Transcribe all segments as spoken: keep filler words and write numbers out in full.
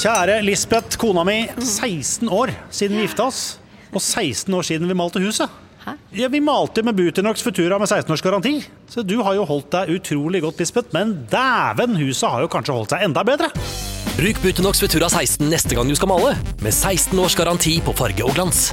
Kjære Lisbeth, kona mi, seksten år siden vi gifta oss, og seksten år siden vi malte huset. Hæ? Ja, vi malte med Buteinox Futura med seksten års garanti. Så du har jo holdt deg utrolig godt, Lisbeth, men dæven, huset har jo kanskje holdt seg enda bedre. Bruk Buteinox Futura seksten neste gang du skal male, med seksten års garanti på farge og glans.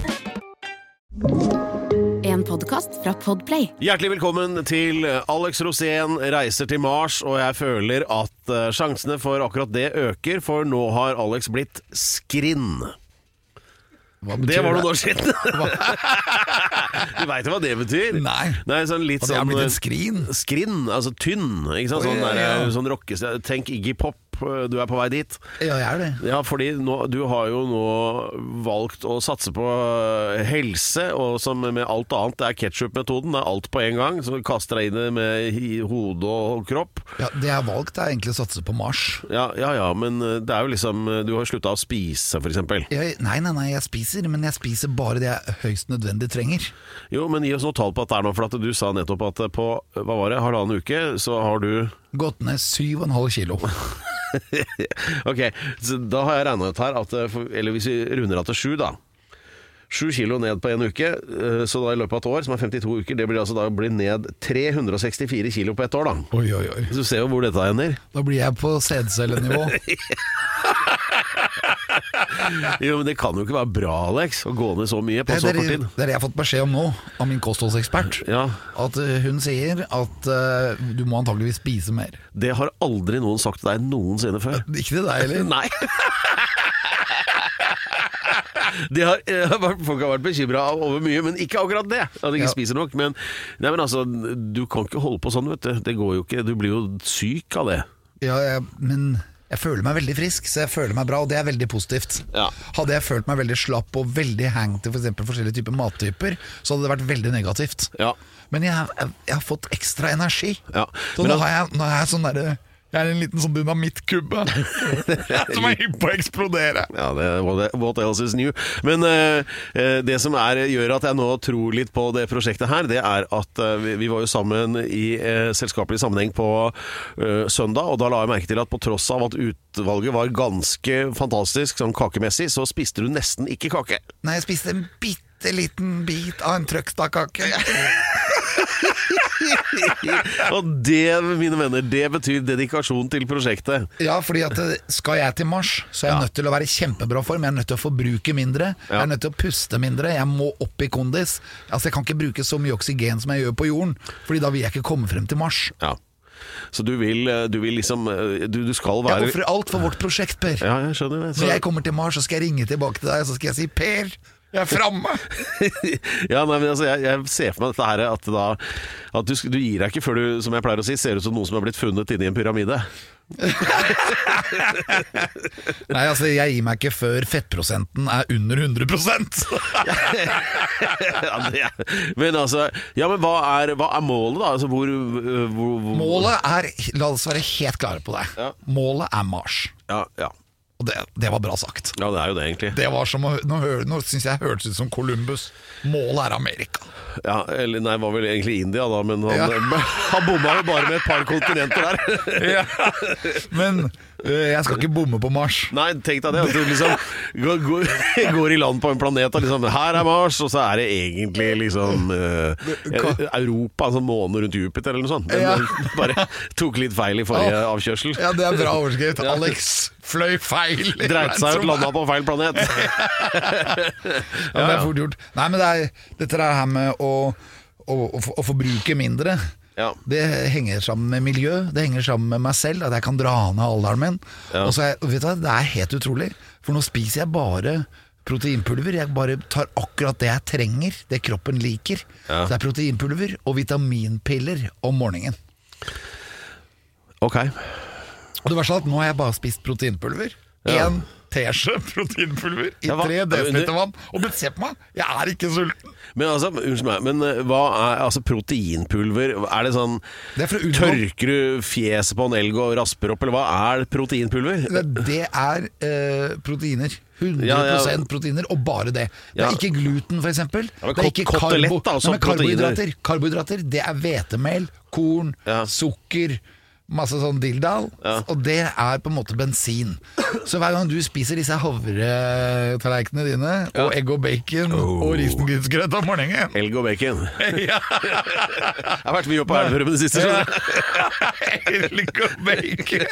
En podcast fra Podplay. Hjertelig velkommen til Alex Rosén reiser til Mars, og jeg føler at sjansene for akkurat det øker, for nå har Alex blitt skrinn. Det var noen år siden. Du vet jo hva det betyr? Nei, Nei sånn litt og det sånn, har blitt en skrin. Skrin, altså tynn, ikke sant? Sånn, Oh, ja, ja. der, sånn rockes, tenk Iggy Pop, du er på vei dit. Ja, jeg er det. Ja, fordi nå, du har jo nå valgt å satse på helse, og som med alt annet, det er ketchup-metoden, det er alt på en gang, så du kaster deg inn det med hode og kropp. Ja, det jeg har valgt er egentlig å satse på Mars. Ja, ja, ja, men det er jo liksom, du har sluttet å spise, for eksempel. Jeg, nei, nei, nei, jeg spiser, men jeg spiser bare det jeg høyst nødvendig trenger. Jo, men gi oss noe tall på at det er nå, for at du sa nettopp at på, hva var det, halvannen uke, så har du... Gått ned syv og en halv kilo. Ok, så da har jeg regnet ut her at, eller hvis vi runder av til sju da, sju kilo ned på en uke, så da i løpet av et år, som er femtito uker, det blir altså da blir ned tre hundre og sekstifire kilo på et år da. Oi, oi, oi. Så du ser jo hvor dette ender. Da blir jeg på sædcellenivå. Jo, men det kan jo ikke være bra, Alex, å gå ned så mye på Det, så det, kort er, tid. det er det jeg har fått beskjed om nå, av min kostholdsekspert. Ja. At uh, hun sier at uh, du må antageligvis spise mer. Det har aldri noen sagt til deg noensinne før. Ikke til deg, eller? Nei. Det har, folk har vært bekymret over mye, men ikke akkurat det. At de ikke Ja. spiser nok. Men, nei, men altså, du kan ikke holde på sånn, vet du. Det går jo ikke. Du blir jo syk av det. Ja, jeg, men jeg føler meg veldig frisk, så jeg føler meg bra, og det er veldig positivt. Ja. Hadde jeg følt meg veldig slapp og veldig hang til for eksempel forskjellige typer mattyper, så hadde det vært veldig negativt. Ja. Men jeg, jeg, jeg har fått ekstra energi. Ja. Så Men nå da- har jeg, nå er jeg sånn derre Jeg er en liten sånn dynamittkubbe som er hypp på å eksplodere. Ja, det er what, what else is new. Men uh, det som er, gjør at jeg nå tror litt på det prosjektet her, det er at uh, vi, vi var jo sammen i uh, selskapelig sammenheng på uh, søndag, og da la jeg merke til at på tross av at utvalget var ganske fantastisk, sånn kakemessig, så spiste du nesten ikke kake. Nei, jeg spiste en bitte liten bit av en trøkstadkake. Og det, mine venner, det betyr dedikasjon til prosjektet. Ja, fordi at skal jeg til Mars, så er jeg Ja. nødt til å være i kjempebra form. Jeg er nødt til å forbruke mindre. Jeg Ja. er nødt til å puste mindre. Jeg må opp i kondis. Altså, jeg kan ikke bruke så mye oksygen som jeg gjør på jorden, fordi da vil jeg ikke komme frem til Mars. Ja. Så du vil, du vil liksom Du, du skal Jeg være offrer alt for vårt prosjekt, Per. Ja, jeg skjønner det. Så... Når jeg kommer til Mars, så skal jeg ringe tilbake til deg, og så skal jeg si Per, jeg er framme. Ja, nei, men altså, jeg, jeg ser for meg dette her at, da, at du, du gir deg ikke før du, som jeg pleier å si, ser ut som noen som har blitt funnet inni en pyramide. Nei, altså, jeg gir meg ikke før fettprosenten er under hundre prosent. Ja, det er, men altså Ja, men hva er, hva er målet da? Altså, hvor, hvor, hvor Målet er, la oss være helt klare på det, Ja. målet er Mars. Ja, ja. Og det, det var bra sagt. Ja, det er jo det egentlig. Det var som å, nå, hø- nå synes jeg hørtes ut som Columbus. Målet er Amerika. Ja, eller nei, var vel egentlig India da, men han, Ja. han bomma jo bare med et par kontinenter der. Ja. Men øh, jeg skal ikke bomme på Mars. Nei, tenk deg det, at du liksom går, går, går i land på en planet og liksom, her er Mars, og så er det egentlig liksom uh, Europa, altså månen rundt Jupiter eller noe sånt. Men Ja. uh, bare tok litt feil i forrige avkjørsel. Ja, det er bra overskrift. Ja. Alex fløy feil. Dreit seg ut, landa på feil planet. Ja, det er fort gjort. Nei, men det er, dette er her med å, å, å, å forbruke mindre. Ja. Det henger sammen med miljø. Det henger sammen med meg selv, at jeg kan dra ned alderen min. Ja. Og så er, vet du, hva, det er helt utrolig. For nå spiser jeg bare proteinpulver. Jeg bare tar akkurat det jeg trenger, det kroppen liker. Ja. Så det er proteinpulver og vitaminpiller om morgenen. Ok. Og det var sånn at nå har jeg bare spist proteinpulver. Ja. En teskje proteinpulver i Ja, hva- tre desiliter vann. Og men se på meg, jeg er ikke sulten. Men altså, unnskyld meg, men uh, hva er altså proteinpulver? Er det sånn, Det er fra unna. tørker du fjeset på en elg og rasper opp, eller hva er proteinpulver? Det, det er eh, proteiner. hundre prosent Ja, ja. proteiner, og bare det. Det Ja. er ikke gluten, for eksempel. Ja, men det er kot- ikke kotelett, da, Nei, som men karbohydrater. proteiner. Karbohydrater, det er hvetemel, korn, Ja. sukker, masse sånn dildal, Ja. og det er på en måte bensin. Så hver gang du spiser disse havretallerkenene dine, og egg og bacon, Oh. og risengrynsgrøt om morgenen Elg og bacon. Ja. Jeg har vært mye oppe på Elverum i det siste. Ja. skjønner du? Elg og bacon.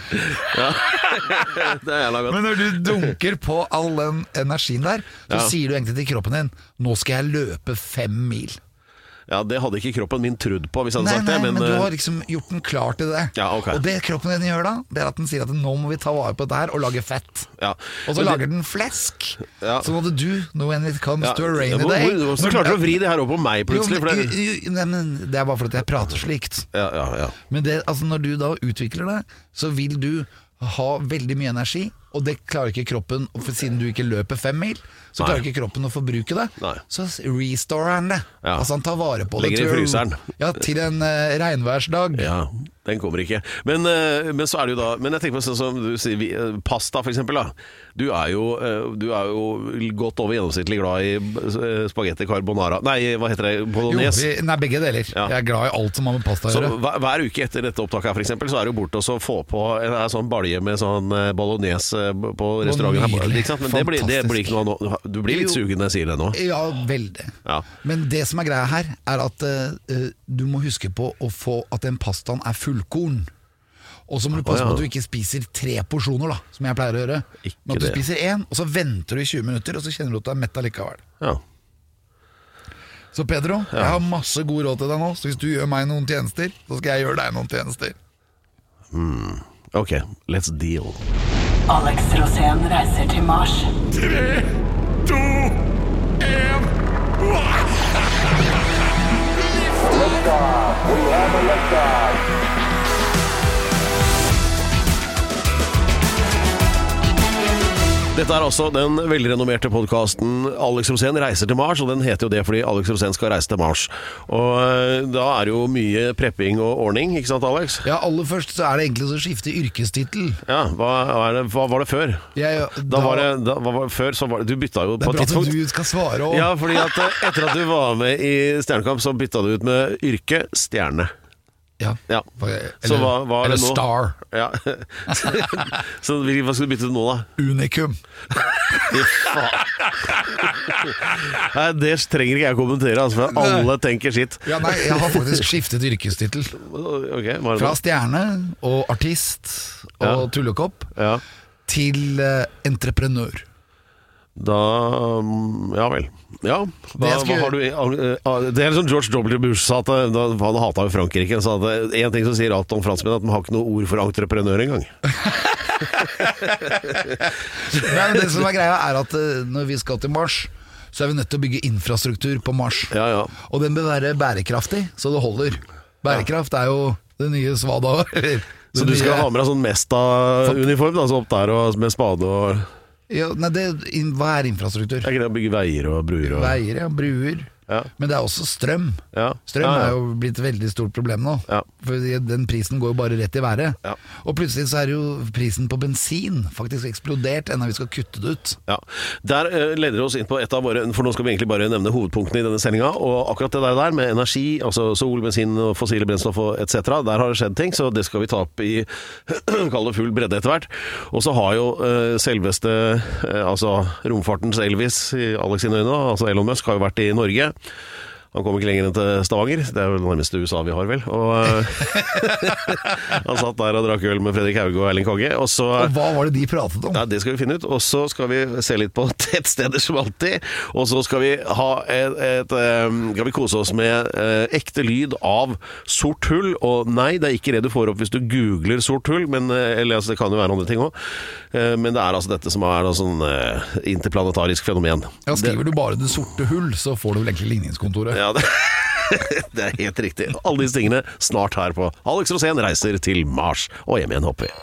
Det er jævla godt. Men når du dunker på all den energien der, så Ja. sier du egentlig til kroppen din, nå skal jeg løpe fem mil. Ja, det hadde ikke kroppen min trudd på hvis jeg hadde Nei, sagt nei, det, men, men, du eh, har liksom gjort den klar til det. Ja, ok. Og det kroppen din gjør da, det er at den sier at nå må vi ta vare på dette her og lage fett. ja. Og så Men lager den flesk. Ja. Så måtte du, when it comes ja. to a rainy Hvor- day hvor- Hvordan klarte du å vri det her opp på meg plutselig? Jo, For men, det, jo, jo, nei, men det er bare fordi jeg prater slikt. ja, ja, ja. Men det, altså, når du da utvikler det, så vil du ha veldig mye energi, og det klarer ikke kroppen, for siden du ikke løper fem mil, så Nei. klarer ikke kroppen å forbruke det. Nei. Så restorer han det. Ja. Altså han tar vare på Legger det i til- fryseren. Ja, til en uh, regnværsdag. Ja, den kommer ikke. Men, eh, men så er det jo da Men jeg tenker på sånn som du sier, vi- eh, pasta for eksempel da. Du er jo, eh, du er jo godt over gjennomsnittlig glad i eh, spagetti carbonara. Nei, hva heter det? Jo, Bolognese. vi, nei, begge deler. Ja. Jeg er glad i alt som har med pasta å Så gjøre. hver, hver uke etter dette opptaket her for eksempel, så er det jo bort og så få på en, en sånn balje med sånn eh, bolognese eh, på restauranten her. Nydelig. Ikke sant? Men det blir, det blir ikke noe av nå. Du blir litt Jo. sugen når jeg sier det nå. Ja, veldig. Ja. Men det som er greia her, er at eh, du må huske på å få at den pastaen er fullkorn. Og så må du passe Å, ja. på at du ikke spiser tre porsjoner, da, som jeg pleier å gjøre. Ikke Men at du det. spiser én, og så venter du i tjue minutter, og så kjenner du at du er mett allikevel. Ja. Så Pedro, jeg har masse god råd til deg nå, så hvis du gjør meg noen tjenester, så skal jeg gjøre deg noen tjenester. Ok, let's deal. Alex Rosén reiser til Mars. Dette er altså den veldig renommerte podcasten Alex Rosén reiser til Mars, og den heter jo det fordi Alex Rosén skal reise til Mars. Og eh, da er det jo mye prepping og ordning, ikke sant Alex? Ja, aller først så er det egentlig å skifte yrkestittel. Ja, hva, er det, hva var det før? Jeg, Da var det, da, hva var, før så var det, du bytta jo Det på er et bra at tidspunkt. du skal svare og Ja, fordi at eh, etter at du var med i Stjernekamp, så bytta du ut med yrke stjerne. Ja. Ja. Eller, Så hva, hva er eller det nå? Star. Ja. Så hvil- hva skal du bytte ut nå, da? Unikum. Fy faen. Nei, det trenger ikke jeg kommentere, altså, for alle tenker sitt. Ja, nei, jeg har faktisk skiftet yrkestittel. Ok, hva er det Fra nå? stjerne og artist og Ja. tullekopp Ja. til eh, entreprenør. Da um, Ja vel. Ja, hva, Det jeg skulle- hva har du uh, Det er som George W. Bush sa, at uh, da, han hata jo Frankrike. Han sa at uh, en ting som sier alt om franskmenn, at de har ikke noe ord for entreprenør engang. Men det som er greia er at eh, når vi skal til Mars, så er vi nødt til å bygge infrastruktur på Mars. Ja, ja. Og den bør være bærekraftig, så det holder. Bærekraft er jo det nye svada. eller det Så du skal nye- ha med deg sånn Mesta-uniform, altså opp der og med spade og ja, nei, det, in, Hva er infrastruktur? Er ikke det å bygge veier og bruer og Veier, ja, bruer. Ja. Men det er også strøm. Ja. Strøm Ja, ja. er jo blitt et veldig stort problem nå. Ja. For den prisen går jo bare rett i været. Ja. Og plutselig så er jo prisen på bensin faktisk eksplodert ennå vi skal kutte det ut. Ja, Der eh, leder det oss inn på et av våre, for nå skal vi egentlig bare nevne hovedpunktene i denne sendinga. Og akkurat det der, der med energi, altså sol, bensin, og fossile brennstoff og et cetera, der har det skjedd ting, så det skal vi ta opp i kall det full bredde etter hvert. Og så har jo eh, selveste eh, altså romfartens Elvis i Alex sine øyne, altså Elon Musk, har jo vært i Norge. Han kom ikke lenger enn til Stavanger. Det er jo det nærmeste U S A vi har, vel. Og uh, han satt der og drakk øl med Fredrik Hauge og Erling Kagge. Og så Og hva var det de pratet om? ja, det skal vi finne ut. Og så skal vi se litt på tettsteder som alltid. Og så skal vi ha et, et, um, skal vi kose oss med uh, ekte lyd av sort hull. Og nei, det er ikke det du får opp hvis du googler sort hull, men, uh, eller altså, det kan jo være andre ting også. Uh, men det er altså dette som er noe sånn uh, interplanetarisk fenomen. Ja, skriver du bare det sorte hull, så får du vel egentlig ligningskontoret. Ja, det, det er helt riktig. Alle disse tingene snart her på Alex Rosén reiser til Mars. Og hjem igjen, hopper vi.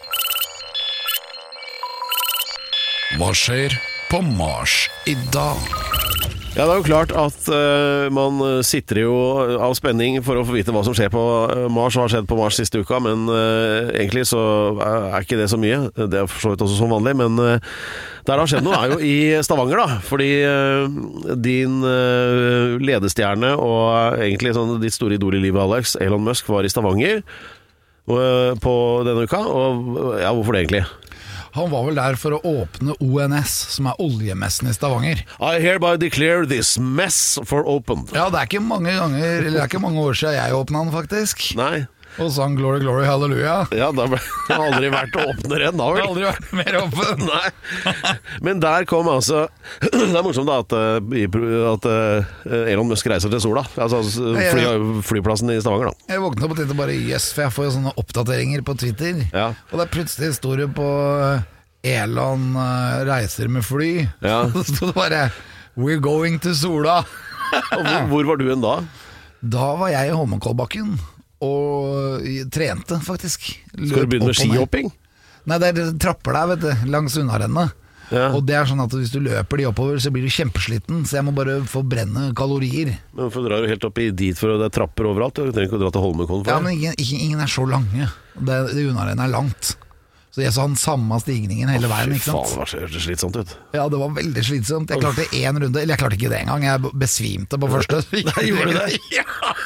Hva skjer på Mars i dag? Ja, det er jo klart at uh, man sitter jo av spenning for å få vite hva som skjer på uh, Mars og har skjedd på Mars siste uka, men uh, egentlig så er ikke det så mye. Det er for så vidt også som vanlig, men uh, der det har skjedd noe er jo i Stavanger, da. Fordi uh, din uh, ledestjerne og uh, egentlig sånn ditt store idol i livet, Alex, Elon Musk, var i Stavanger. på denne uka, og ja, hvorfor det egentlig? Han var vel der for å åpne O N S, som er oljemessen i Stavanger. I hereby declare this mess for open. Ja, det er ikke mange ganger, eller det er ikke mange år siden jeg åpnet den faktisk. Nei. Og sang Glory, Glory, Halleluja. Ja, det har aldri vært åpnere enn da, vel? Det har aldri vært mer åpen. Nei. Men der kom altså det er morsomt da at, at Elon Musk reiser til sola. Altså fly, flyplassen i Stavanger da. Jeg våknet opp og tenkte bare yes, for jeg får jo sånne oppdateringer på Twitter. Ja. Og det er plutselig står det på Elon reiser med fly. Ja. Så stod det bare We're going to sola. Og hvor, hvor var du enn da? Da var jeg i Holmenkollbakken og trente faktisk. Løp. Skal du begynne med skihopping? Nei, det er trapper der, vet du, langs unnarennet. Ja. Og det er sånn at hvis du løper de oppover, så blir du kjempesliten. Så jeg må bare forbrenne kalorier. Men hvorfor drar du helt opp i dit, for det er trapper overalt? Du trenger ikke å dra til Holmenkollen for det. Ja, men ingen, ingen er så lange. Det, det unnarennet er langt. Så jeg så han samme stigningen hele veien, ikke sant? Fy faen, det var slitsomt ut. Ja, det var veldig slitsomt. Jeg klarte en runde, eller jeg klarte ikke det engang. Jeg besvimte på første. Nei, gjorde du det? Ja!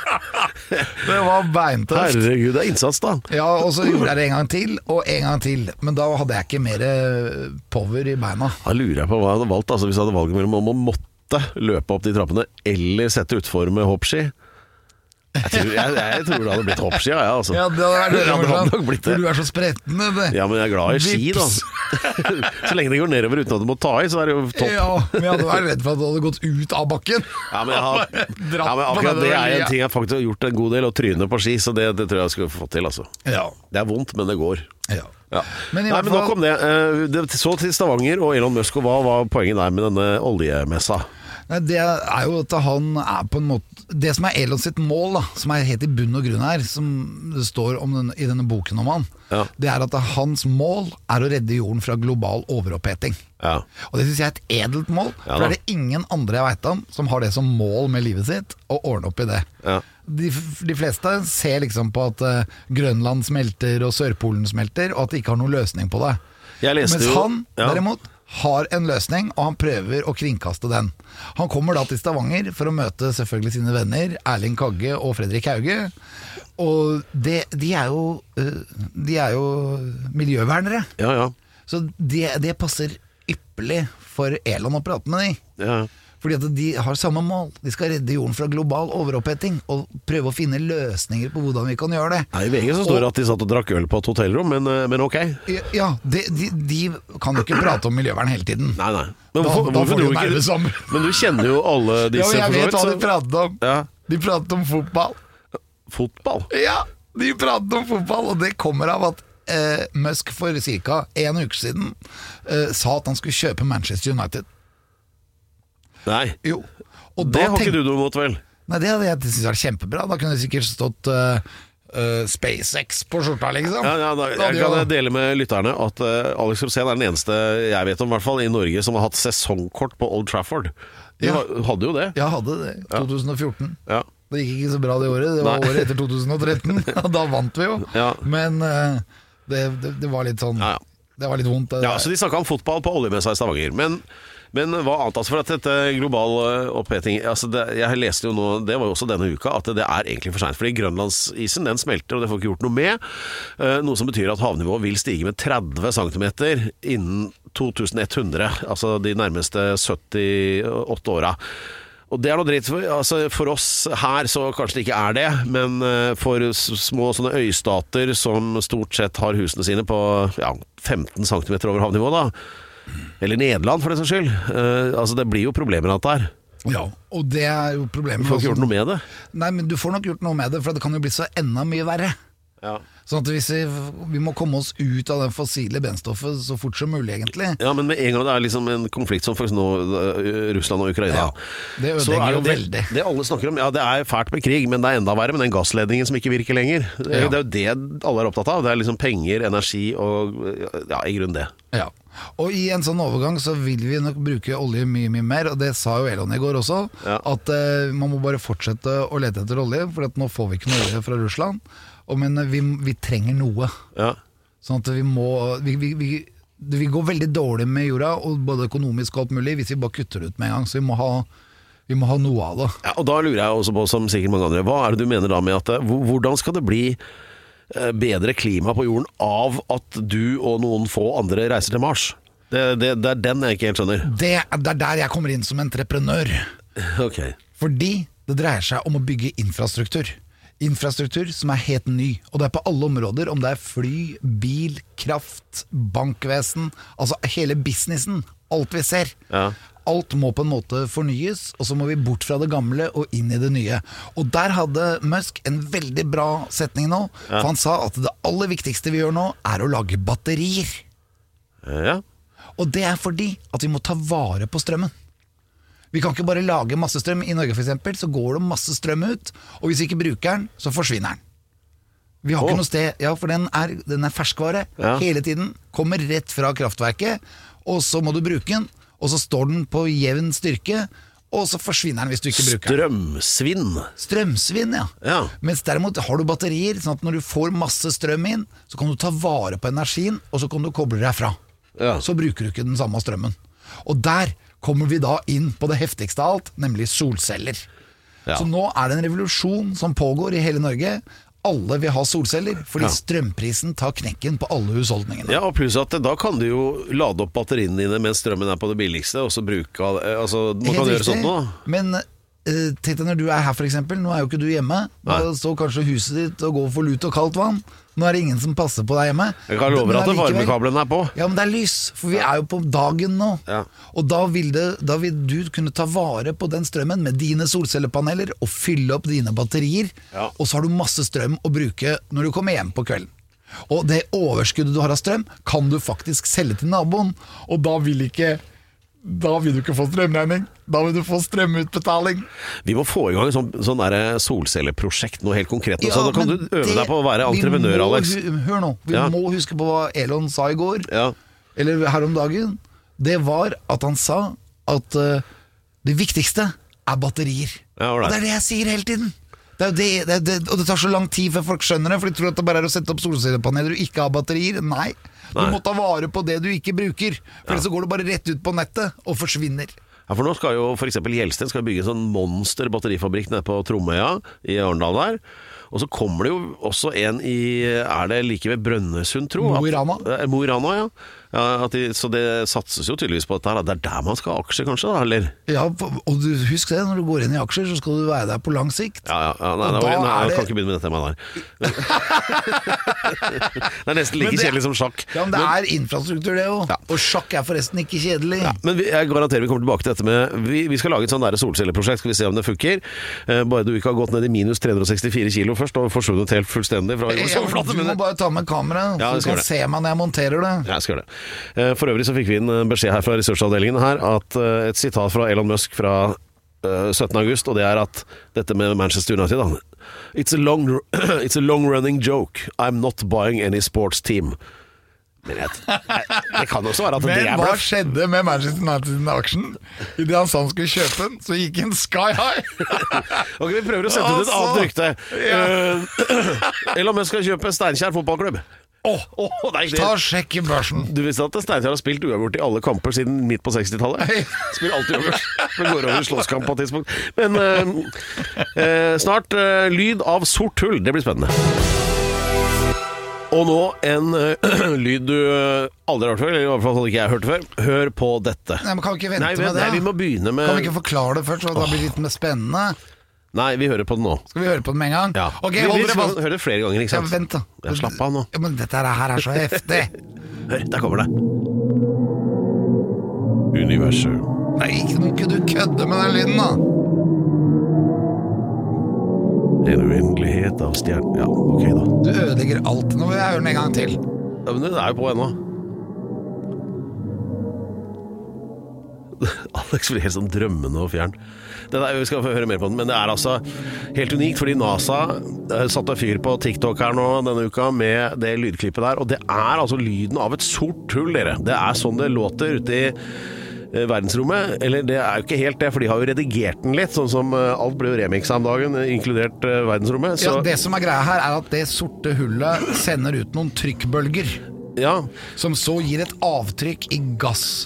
Det var beintøft. Herregud, det er innsats da. Ja, og så gjorde jeg det en gang til, og en gang til. Men da hadde jeg ikke mer power i beina. Da lurer jeg på hva jeg hadde valgt, altså hvis jeg hadde valget mellom om å måtte løpe opp de trappene, eller sette utfor med hoppski. Jeg tror, jeg, jeg tror det hadde blitt hoppski, ja, altså. Ja, det hadde vært det, ja, det hadde nok blitt det. For du er så spretten, det. Ja, men jeg er glad i ski, da. Så lenge det går nedover uten at du må ta i, så er det jo topp. Ja, men jeg hadde vært redd for at du hadde gått ut av bakken. Ja, men, jeg har, ja, men akkurat det er en ting jeg faktisk har gjort en god del, å tryne på ski, så det, det tror jeg jeg skulle få til, altså. Ja. Det er vondt, men det går. Ja. Ja. Men, Nei, men nok om det. Så til Stavanger og Elon Musk, og hva var poenget der med denne oljemessa? Nei, det er jo at han er på en måte det som er Elon sitt mål, da, som er helt i bunn og grunn her, som det står om den, i denne boken om han, ja. Det er at hans mål er å redde jorden fra global overoppheting. Ja. Og det synes jeg er et edelt mål, ja, for det er det ingen andre jeg vet om som har det som mål med livet sitt, å ordne opp i det. Ja. De, de fleste ser liksom på at uh, Grønland smelter og Sørpolen smelter, og at de ikke har noen løsning på det. Mens jo, han ja. derimot har en løsning, og han prøver å kringkaste den. Han kommer da til Stavanger for å møte selvfølgelig sine venner Erling Kagge og Fredrik Hauge. Og det, de er jo De er jo miljøvernere. Ja, ja. Så det, det passer ypperlig for Elon å prate med dem. Ja. Fordi at de har samme mål. De skal redde jorden fra global overoppheting og prøve å finne løsninger på hvordan vi kan gjøre det. Nei, I V G så står det at de satt og drakk øl på et hotellrom, men, men ok. Ja, de, de, de kan jo ikke prate om miljøvern hele tiden. Nei, nei. Men hvorfor, da, da hvorfor du ikke? Men du kjenner jo alle disse. Ja, jeg vet hva de pratet om. Ja. De pratet om fotball. Fotball? Ja, de pratet om fotball, og det kommer av at eh, Musk for cirka en uke siden eh, sa at han skulle kjøpe Manchester United. Nei, jo. Og det har tenk... ikke du noe mot, vel? Nei, det hadde jeg syntes var kjempebra. Da kunne det sikkert stått uh, uh, SpaceX på skjorta, liksom. Ja, ja, da, jeg kan jo... dele med lytterne at uh, Alex Rosén er den eneste jeg vet om, i hvert fall i Norge, som har hatt sesongkort på Old Trafford. De ja. hadde jo det. Ja, hadde det. tjuetusen og fjorten. Ja. Det gikk ikke så bra det året. Det var Nei. året etter to tusen og tretten. Da vant vi jo. Ja. Men uh, det, det, det var litt sånn ja, ja. Det var litt vondt. Det, ja, så de snakket om fotball på oljemessa i Stavanger. Men Men hva annet, altså, for at dette global oppheting altså det, Jeg leste jo nå, det var jo også denne uka, at det er egentlig for sent. Fordi Grønlandsisen den smelter, og det får ikke gjort noe med. Noe som betyr at havnivået vil stige med tretti centimeter innen to tusen ett hundre, altså de nærmeste syttiåtte åra. Og det er noe dritt for, altså for oss her så kanskje det ikke er det, men for små sånne øystater som stort sett har husene sine på ja, femten centimeter over havnivået da, eller Nederland for det som skyld, uh, altså det blir jo problemer av dette her. Ja, og det er jo problemet. Du får ikke gjort noe med det? Nei, men du får nok gjort noe med det, for det kan jo bli så enda mye verre. Ja. Sånn at hvis vi, vi må komme oss ut av det fossile brennstoffet så fort som mulig egentlig. Ja, men med en gang det er liksom en konflikt som faktisk nå Russland og Ukraina, ja, det ødelegger jo det, veldig. Det alle snakker om, ja det er fælt med krig, men det er enda verre med den gassledningen som ikke virker lenger. Ja. Det er jo det alle er opptatt av. Det er liksom penger, energi og ja, i grunn det. Ja. Og i en sånn overgang så vil vi nok bruke olje mye, mye mer, og det sa jo Elon i går også, ja. At uh, man må bare fortsette å lete etter olje, for at nå får vi ikke noe olje fra Russland, og, men vi, vi trenger noe. Ja. Sånn at vi må vi, vi, vi, vi går veldig dårlig med jorda, og både økonomisk og alt mulig, hvis vi bare kutter det ut med en gang, så vi må ha, vi må ha noe av det. Ja, og da lurer jeg også på, som sikkert mange andre, hva er det du mener da med at hvordan skal det bli bedre klima på jorden av at du og noen få andre reiser til Mars? Det, det, det er den jeg ikke helt skjønner. Det, det er der jeg kommer inn som entreprenør. Ok. Fordi det dreier seg om å bygge infrastruktur. Infrastruktur som er helt ny, og det er på alle områder, om det er fly, bil, kraft, bankvesen, altså hele businessen, alt vi ser. Ja. Alt må på en måte fornyes, og så må vi bort fra det gamle og inn i det nye. Og der hadde Musk en veldig bra setning nå, ja. For han sa at det aller viktigste vi gjør nå er å lage batterier. Ja. Og det er fordi at vi må ta vare på strømmen. Vi kan ikke bare lage masse strøm. I Norge for eksempel, så går det masse strøm ut, og hvis vi ikke bruker den, så forsvinner den. Vi har oh. ikke noe sted, ja, for den er, den er ferskvare ja. Hele tiden, kommer rett fra kraftverket, og så må du bruke den, og så står den på jevn styrke, og så forsvinner den hvis du ikke bruker den. Strømsvinn. Strømsvinn, ja. ja. Mens derimot har du batterier, sånn at når du får masse strøm inn, så kan du ta vare på energien, og så kan du koble deg fra. Ja. Så bruker du ikke den samme strømmen. Og der kommer vi da inn på det heftigste av alt, nemlig solceller. Ja. Så nå er det en revolusjon som pågår i hele Norge. Alle vil ha solceller, fordi ja. Strømprisen tar knekken på alle husholdningene. Ja, og pluss at da kan du jo lade opp batteriene dine mens strømmen er på det billigste, og så bruke, altså, man Helt kan riktig, gjøre sånt nå. Men uh, tenk deg når du er her for eksempel, nå er jo ikke du hjemme, da står kanskje huset ditt og går for lut og kaldt vann. Nå er det ingen som passer på deg hjemme. Jeg kan love at varmekabelen er på. Ja, men det er lys, for vi er jo på dagen nå. Ja. Og da vil, det, da vil du kunne ta vare på den strømmen med dine solcellepaneler og fylle opp dine batterier. Ja. Og så har du masse strøm å bruke når du kommer hjem på kvelden. Og det overskuddet du har av strøm kan du faktisk selge til naboen. Og da vil ikke... Da vil du ikke få strømregning. Da vil du få strømutbetaling. Vi må få i gang et sånn, sånn der solcelleprosjekt nå helt konkret. Ja, så da kan du øve det, deg på å være entreprenør, Alex. Hør nå, vi ja. må huske på hva Elon sa i går, ja. eller her om dagen. Det var at han sa at uh, det viktigste er batterier. Ja, og det er det jeg sier hele tiden. Det er det, det, det, og det tar så lang tid før folk skjønner det, for de tror at det bare er å sette opp solcellepaneler og ikke ha batterier. Nei. Du Nei. må ta vare på det du ikke bruker, for ellers ja. så går det bare rett ut på nettet og forsvinner. Ja, for nå skal jo for eksempel Gjelsten skal bygge en sånn monster batterifabrikk nede på Tromøya i Arendal der. Og så kommer det jo også en i, er det like ved Brønnøysund, tro? Mo i Rana. At, Mo i Rana, ja. ja at de, så det satses jo tydeligvis på dette her. Det er der man skal ha aksjer kanskje, da, eller? Ja, og du, husk det, når du går inn i aksjer, så skal du være der på lang sikt. Ja, ja, ja nei, nei, nei, nei, jeg kan ikke begynne med dette med der. Det er nesten like det, kjedelig som sjakk. Ja, men det men, er infrastruktur det jo. Ja. Og sjakk er forresten ikke kjedelig. Ja, men vi, jeg garanterer vi kommer tilbake til dette med, vi, vi skal lage et sånn der solcelleprosjekt, skal vi se om det funker. Eh, bare du ikke har gått ned i minus tre hundre sekstifire kilo først, og forsvunnet helt fullstendig fra ja, Du må bare ta med kamera, ja, så du kan det. Se meg når jeg monterer det. Ja, jeg skal gjøre det. For øvrig så fikk vi en beskjed her fra ressursavdelingen her, at et sitat fra Elon Musk fra syttende august, og det er at dette med Manchester United da, It's a long, it's a long running joke. I'm not buying any sports team. Men jeg, jeg, det kan også være at Men det er hva bløff. skjedde med Manchester United-aksjen? I det han sa han skulle kjøpe den, så gikk den sky high. Ok, vi prøver å sette ut et annet rykte. Ja. uh, Elon Musk skal kjøpe Steinkjer fotballklubb. Oh, oh, Ta sjekk i børsen. Du visste at Steinkjer har spilt uavgjort i alle kamper siden midt på sekstitallet? Spiller alltid uavgjort. Det går over i slåsskamp på et tidspunkt. Men uh, uh, snart uh, lyd av sort hull. Det blir spennende. Og nå en uh, lyd du uh, aldri har hørt før, eller i hvert fall ikke jeg har hørt før. Hør på dette. Nei, men kan vi ikke vente nei, med det? Nei, vi må begynne med... Kan vi ikke forklare det først, så det blir litt mer spennende? Nei, vi hører på det nå. Skal vi høre på det med en gang? Ja. Ok, vi, hold vi dere fast. Hører det flere ganger, ikke sant? Ja, vent da. Ja, slapp av nå. Ja, men dette her er så heftig. Hør, der kommer det. Universet. Nei, ikke må ikke du kødde med den lyden da. En uendelighet av stjern... Ja, ok da. Du ødelegger alt. Nå vil jeg høre den en gang til. Ja, men den er jo på ennå. Alex blir helt sånn drømmende og fjern. Det der, vi skal få høre mer på den, men det er altså helt unikt, fordi NASA satte fyr på TikTok her nå denne uka med det lydklippet der, og det er altså lyden av et sort hull, dere. Det er sånn det låter ute i verdensrommet, eller det er jo ikke helt det, for de har jo redigert den litt, sånn som alt ble jo remixa om dagen, inkludert uh, verdensrommet. Så... Ja, det som er greia her er at det sorte hullet sender ut noen trykkbølger, ja. som så gir et avtrykk i gass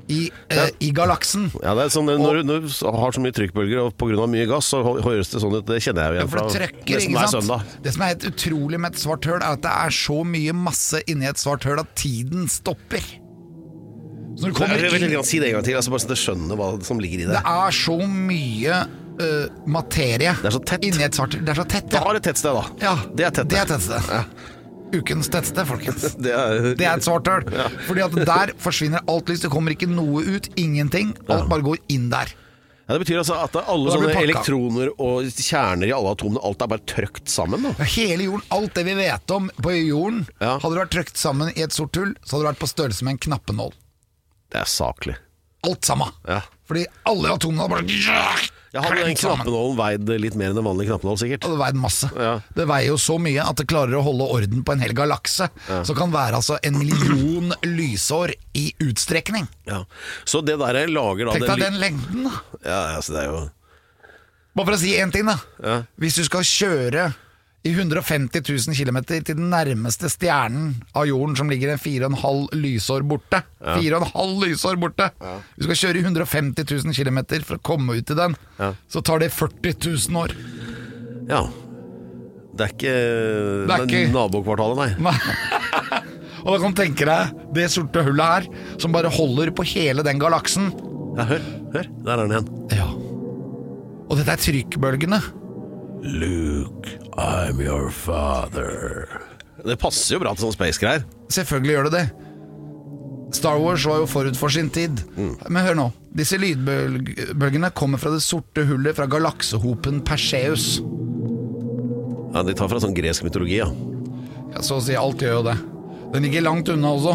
i, eh, i galaksen. Ja, det er sånn, når, når du har så mye trykkbølger og på grunn av mye gass, så høres det sånn ut. Det kjenner jeg jo igjen fra nesten hver søndag. Det som er helt utrolig med et svart høl, er at det er så mye masse inni et svart høl at tiden stopper. Så når du kommer jeg vil inn, ikke si det en gang til, altså bare så du skjønner hva som ligger i det. det er så mye uh, materie Det er så tett. inni et svart høl. Det er så tett, Da har det tett sted, da. Ja, det er tett. Det er tett sted. Ja. Ukens tettsted, folkens. Det er, det er et svart høl. Ja. Fordi at der forsvinner alt lys. Det kommer ikke noe ut, ingenting. Alt ja. bare går inn der. Ja, det betyr altså at alle sånne elektroner og kjerner i alle atomene, alt er bare trøkt sammen da. Ja, hele jorden, alt det vi vet om på jorden, ja. hadde det vært trøkt sammen i et sort hull, så hadde det vært på størrelse med en knappenål. Det er saklig. Alt sammen. Ja. Fordi alle atomene hadde bare... Jeg hadde den knappenålen veid litt mer enn en vanlig knappenål, sikkert. Ja, det veid masse. Ja. Det veier jo så mye at det klarer å holde orden på en hel galakse. Ja. Så kan være altså en million lysår i utstrekning. Ja. Så det der lager da... Tenk deg den lengden, da. Ja, altså det er jo... Bare for å si en ting, da. Ja. Hvis du skal kjøre i hundre og femti tusen kilometer til den nærmeste stjernen av jorden, som ligger en fire og en halv lysår borte. Ja. Fire og en halv lysår borte. Ja. Du skal kjøre i hundre og femti tusen kilometer for å komme ut til den. Ja. Så tar det førti tusen år. Ja. Det er ikke, det er ikke... nabokvartalet, nei. nei. Og da kan du tenke deg det sorte hullet her, som bare holder på hele den galaksen. Ja, hør, hør. Der er den igjen. Ja. Og dette er trykkbølgene. Luke, I'm your father. Det passer jo bra til sånne space-greier. Selvfølgelig gjør det det. Star Wars var jo forut for sin tid. Mm. Men hør nå, disse lydbølgene kommer fra det sorte hullet fra galaksehopen Perseus. Ja, de tar fra sånn gresk mytologi, ja. Ja, så å si alt gjør jo det. Den ligger langt unna også.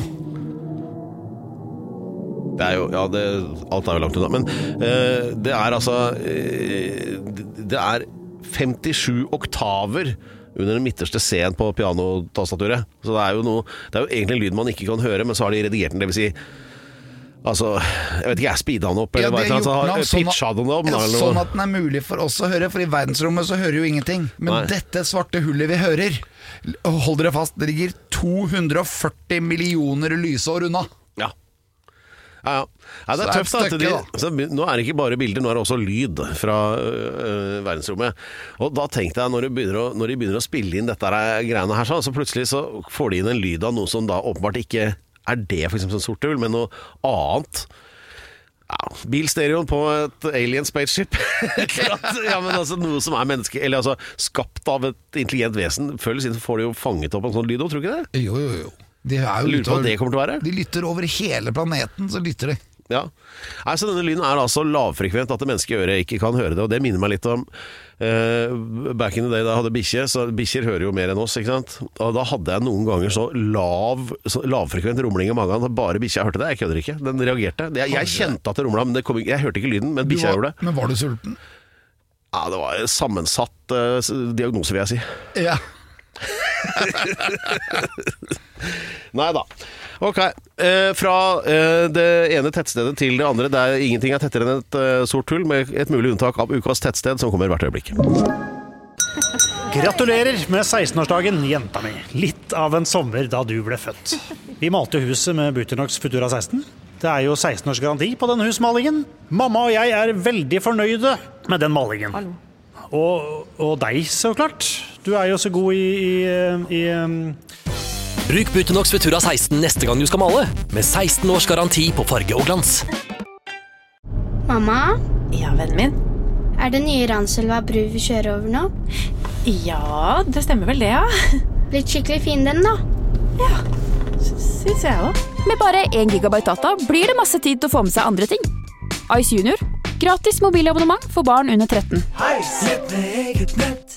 Det er jo, ja, det, alt er jo langt unna. Men uh, det er altså uh, Det er femtisju oktaver under den midterste C-en på pianotastaturet. Så det er jo noe, det er jo egentlig en lyd man ikke kan høre, men så har de redigert den, det vil si altså, jeg vet ikke, jeg speedet den opp, eller ja, hva heter det, sånn, pitchet den opp. Ja, sånn at den er mulig for oss å høre, for i verdensrommet så hører jo ingenting. Men Nei. dette svarte hullet vi hører, hold dere fast, det ligger to hundre og førti millioner lysår unna. Ja. Ja, ja. Ja, det er tøft, da. De, så nå er det ikke bare bilder, nå er det også lyd fra øh, verdensrommet. Og da tenkte jeg, når de begynner å, når de begynner å spille inn dette greiene her, så, så plutselig så får de inn en lyd av noe som da åpenbart ikke er det, for eksempel sånn sorte hull, men noe annet. Ja, bilstereoen på et alien spaceship. Ja, men altså noe som er menneske, eller altså skapt av et intelligent vesen. Før eller siden får de jo fanget opp en sånn lyd, tror du ikke det? Jo, jo, jo. De er jo Lurer på hva det kommer til å være. De lytter over hele planeten, så lytter de. Ja, altså denne lyden er altså lavfrekvent at det menneskelige øret ikke kan høre det, og det minner meg litt om uh, back in the day da jeg hadde bikkje, så bikkjer hører jo mer enn oss, ikke sant? Og da hadde jeg noen ganger så, lav, så lavfrekvent rumling i magen at bare bikkja hørte det. Jeg kødder ikke, den reagerte. Jeg, jeg kjente at det rumla, men det kom, jeg hørte ikke lyden, men bikkja gjorde det. Men var du sulten? Ja, det var en sammensatt uh, diagnose, vil jeg si. Ja. Nei da. Ok, eh, fra eh, det ene tettstedet til det andre. Det er ingenting er tettere enn et eh, sort hull, med et mulig unntak av ukas tettsted, som kommer hvert øyeblikk. Gratulerer med seksten-årsdagen, jenta mi. Litt av en sommer da du ble født. Vi malte huset med Buternox Futura seksten. Det er jo seksten års garanti på denne husmalingen. Mamma og jeg er veldig fornøyde med den malingen. Hallo. Og, og deg, så klart. Du er jo så god i... i, i um... Bruk Buternox Futura seksten neste gang du skal male, med seksten års garanti på farge og glans. Mamma? Ja, vennen min? Er det nye Ranselva bru vi kjører over nå? Ja, det stemmer vel det, ja. Blitt skikkelig fin den da. Ja, synes jeg også. Med bare én gigabyte data blir det masse tid til å få med seg andre ting. Ice Junior. Gratis mobilabonnement for barn under tretten. Hei, sett med eget nett.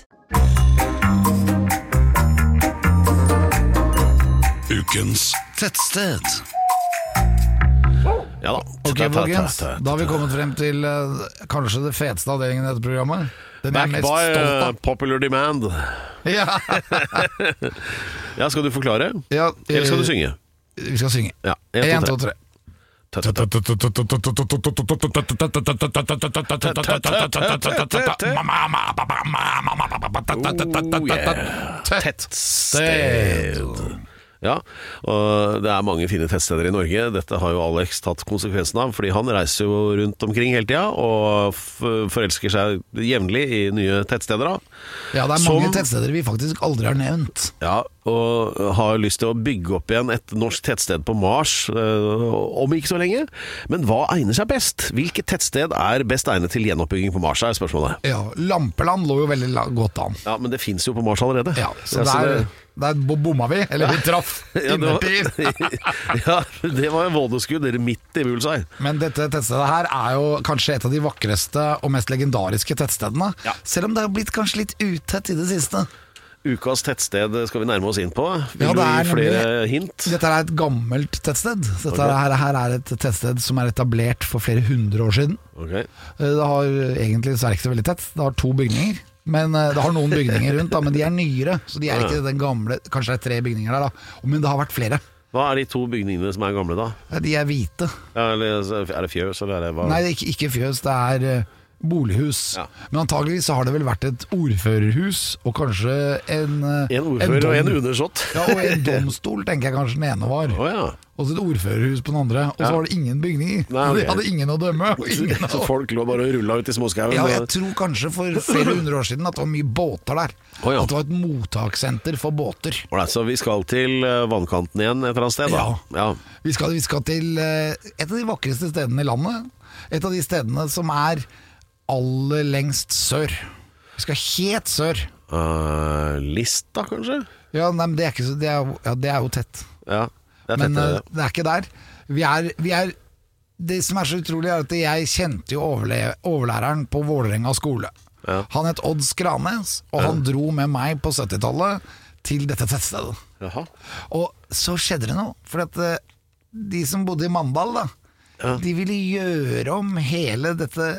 Ukens tettsted. Ja da. Ok, folkens. Da har vi kommet frem til uh, kanskje det feteste avdelingen i dette programmet. Den Back er mest by stolt av. Popular demand. Ja. Ja, skal du forklare? Ja, Eller skal du synge? Vi skal synge. Ja, en, to, tre. Tettsted. Ja, og det er mange fine tettsteder i Norge. Dette har jo Alex tatt konsekvensen av, fordi han reiser jo rundt omkring hele tiden og forelsker seg jevnlig i nye tettsteder da. Ja, det er Som, mange tettsteder vi faktisk aldri har nevnt. Ja, og har lyst til å bygge opp igjen et norsk tettsted på Mars øh, om ikke så lenge. Men hva egner seg best? Hvilket tettsted er best egnet til gjenoppbygging på Mars, er spørsmålet. Ja, Lampeland lå jo veldig godt an. Ja, men det finnes jo på Mars allerede. Ja, så ja, der... Det... Der bomma vi, eller vi traff ja, innepir. Ja, det var en vådeskudd midt i bullseye. Men dette tettstedet her er jo kanskje et av de vakreste og mest legendariske tettstedene. Ja. Selv om det har blitt kanskje litt utett i det siste. Ukas tettsted skal vi nærme oss inn på. Vil ja, du gi flere nemlig, hint? Dette er et gammelt tettsted. Dette okay. her, her er et tettsted som er etablert for flere hundre år siden. Okay. Det har egentlig så er det ikke så veldig tett. Det har to bygninger. Men uh, det har noen bygninger rundt da, men de er nyere. Så de er ikke den gamle. Kanskje det er tre bygninger der da. Men det har vært flere. Hva er de to bygningene som er gamle da? Ja, de er hvite. Ja, eller, er det fjøs? Eller er det hva? Nei, det er ikke, ikke fjøs. Det er uh, bolighus. Ja. Men antageligvis så har det vel vært et ordførerhus og kanskje en uh, En ordfører en og en undersått. Ja, og en domstol tenker jeg kanskje den ene var. Oh, ja. Og så et ordførerhus på den andre. Og så ja. var det ingen bygninger. Nei, okay. De hadde ingen å dømme. Ingen så folk lå bare og rullet ut i småskauen. Ja, jeg tror kanskje for flere hundre år siden at det var mye båter der. Oh, ja. At det var et mottakssenter for båter. Alright, så vi skal til vannkanten igjen et eller annet sted da? Ja, ja. Vi, skal, vi skal til et av de vakreste stedene i landet. Et av de stedene som er aller lengst sør. Vi skal helt sør. Uh, Lista kanskje? Ja, nei, men det er, ikke så, det er, ja, det er jo tett. Ja. Det men uh, det er ikke der. Vi er, vi er, det som er så utrolig er at jeg kjente jo overle, overlæreren på Vålerenga skole. Ja. Han het Odd Skranes, og han ja. dro med meg på syttitallet til dette tettstedet. Jaha. Og så skjedde det noe, for at uh, de som bodde i Mandal da, ja. de ville gjøre om hele dette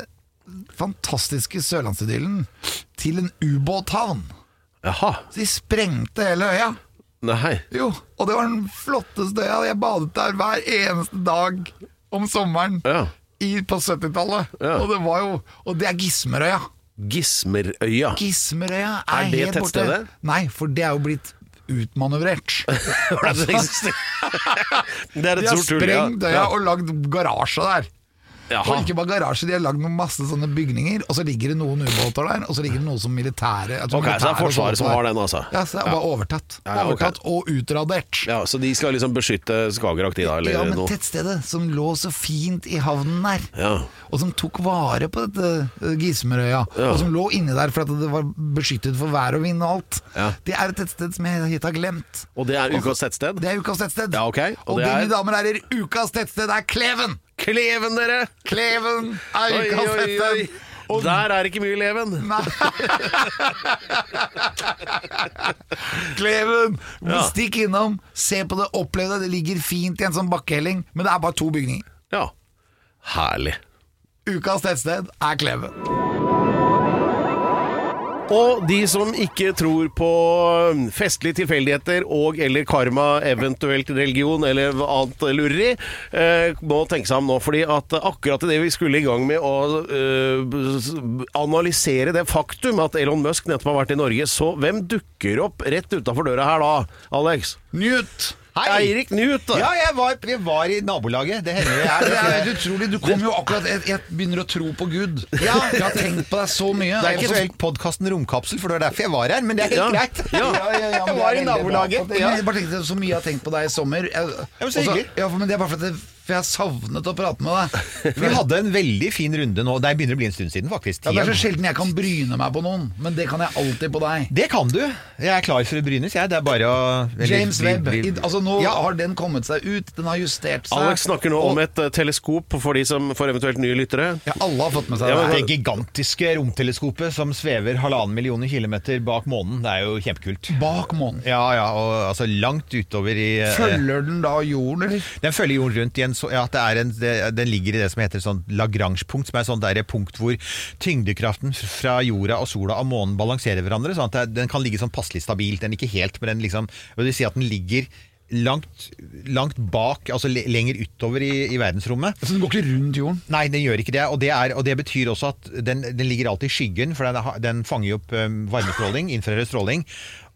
fantastiske sørlandsidyllen til en ubåthavn. Jaha. Så de sprengte hele øya. Nei. Jo, og det var den flotteste øya. Jeg badet der hver eneste dag om sommeren ja. i, på syttitallet. Ja. Og det var jo, og det er Gismerøya. Gismerøya? Gismerøya er, er det helt borte. Tettstedet? Nei, for det er jo blitt utmanøvrert. Det er et De har sprengt øya og lagd garasje der. Jaha. Og ikke bare garasje, de har lagd noen masse sånne bygninger. Og så ligger det noen ubåter der, og så ligger det noe som militære. Ok, militære, så det er forsvaret som har den altså. Ja, så det er bare ja. overtatt, ja, ja, overtatt okay. og utradert. Ja, så de skal liksom beskytte Skagerrak de da, eller ja, men noe? Tettstedet som lå så fint i havnen der, ja. og som tok vare på dette Gismerøya, ja. og som lå inne der for at det var beskyttet for vær og vind og alt. Ja. Det er et tettsted som jeg helt har glemt. Og det er ukas tettsted? Det er ukas tettsted. Ja, ok. Og, og det mine er... damer og herrer, ukas tettsted er Kleven! Kleven, dere! Kleven er ukas tettsted. Og der er ikke mye leven. Nei. Kleven, ja. stikk innom, se på det, opplev det. Det ligger fint i en sånn bakkehelling, men det er bare to bygninger. Ja, herlig. Ukas tettsted er Kleven. Og de som ikke tror på festlige tilfeldigheter og eller karma, eventuelt religion eller annet lureri, eh, må tenke seg om nå, fordi at akkurat det vi skulle i gang med å eh, analysere det faktum at Elon Musk nettopp har vært i Norge, så hvem dukker opp rett utenfor døra her da, Alex? Newt! Hei. Eirik Newt da. Ja, jeg var, jeg var i nabolaget. Det hender jeg. Det er helt utrolig. Du kom jo akkurat jeg, jeg begynner å tro på Gud. Ja, jeg har tenkt på deg så mye. Det er ikke helt podcasten Romkapsel, for det var derfor jeg var her. Men det er helt ja. greit. Ja. Ja, ja, ja, jeg var i nabolaget. Ja. Jeg bare tenkte så mye jeg har tenkt på deg i sommer. Jeg, ja, men så hyggelig. Ja, men det er bare for at jeg, for jeg har savnet å prate med deg. Vi hadde en veldig fin runde nå. Det begynner å bli en stund siden, faktisk. Ja, det er så sjelden jeg kan bryne meg på noen, men det kan jeg alltid på deg. Det kan du. Jeg er klar for å brynes, jeg. Det er bare å... James Webb. Altså nå ja. har den kommet seg ut. Den har justert seg. Alex snakker nå og... om et uh, teleskop for de som får eventuelt nye lyttere. Ja, alle har fått med seg ja, det. Det gigantiske romteleskopet som svever halvannen millioner kilometer bak månen. Det er jo kjempekult. Bak månen? Ja, ja. Og altså langt utover i... Uh, følger den da jorden, eller? Den følger jorden rundt i en så... Ja, det er en Det, den ligger i det som heter sånn Lagrange-punkt, som er sånn der punkt hvor tyngdekraften fra jorda og sola og månen balanserer hverandre, sånn at det, den kan ligge sånn passelig stabilt. Den ikke helt, men den liksom, det vil si at den ligger langt, langt bak, altså lenger utover i, i verdensrommet. Så den går ikke rundt jorden? Nei, den gjør ikke det, og det, er, og det betyr også at den, den ligger alltid i skyggen, for den, den fanger jo opp um, varmestråling, infrarød stråling.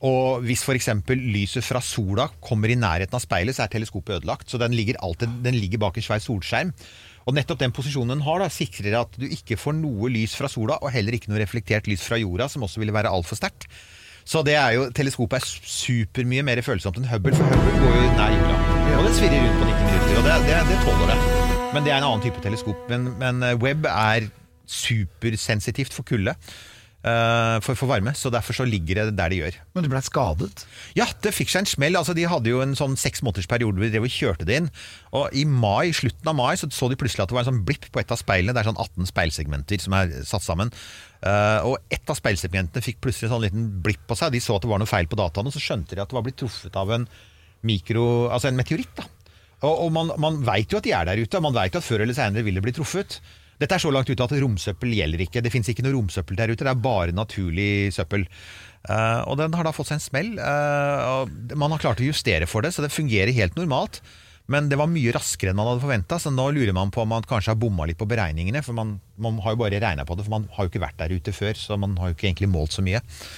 Og hvis for eksempel lyset fra sola kommer i nærheten av speilet, så er teleskopet ødelagt. Så den ligger, alltid, den ligger bak en svær solskjerm. Og nettopp den posisjonen den har da, sikrer at du ikke får noe lys fra sola, og heller ikke noe reflektert lys fra jorda, som også ville være alt for sterkt. Så det er jo, teleskopet er super mye mer følsomt enn Hubble, for Hubble går jo nær jorda. Og det svirrer rundt på nitti minutter, og det, det, det tåler det. Men det er en annen type teleskop. Men, men Webb er supersensitivt for kulde. Uh, for, for varme, så derfor så ligger det der de gjør. Men du ble skadet? Ja, det fikk seg en smell. Altså, de hadde jo en sånn seks måneders periode hvor de drev og kjørte det inn. Og i mai, slutten av mai så så de plutselig at det var en sånn blipp på et av speilene. Det er sånn atten speilsegmenter som er satt sammen. Uh, og et av speilsegmentene fikk plutselig en sånn liten blipp på seg. De så at det var noe feil på dataen, og så skjønte de at det var blitt truffet av en mikro, altså en meteoritt da. Og, og man, man vet jo at de er der ute, og man vet jo at før eller senere vil det bli truffet. Dette er så langt ute at romsøppel gjelder ikke. Det finnes ikke noe romsøppel der ute, det er bare naturlig søppel. Uh, og den har da fått seg en smell. Uh, og man har klart å justere for det, så det fungerer helt normalt. Men det var mye raskere enn man hadde forventet, så nå lurer man på om man kanskje har bommet litt på beregningene, for man, man har jo bare regnet på det, for man har jo ikke vært der ute før, så man har jo ikke egentlig målt så mye.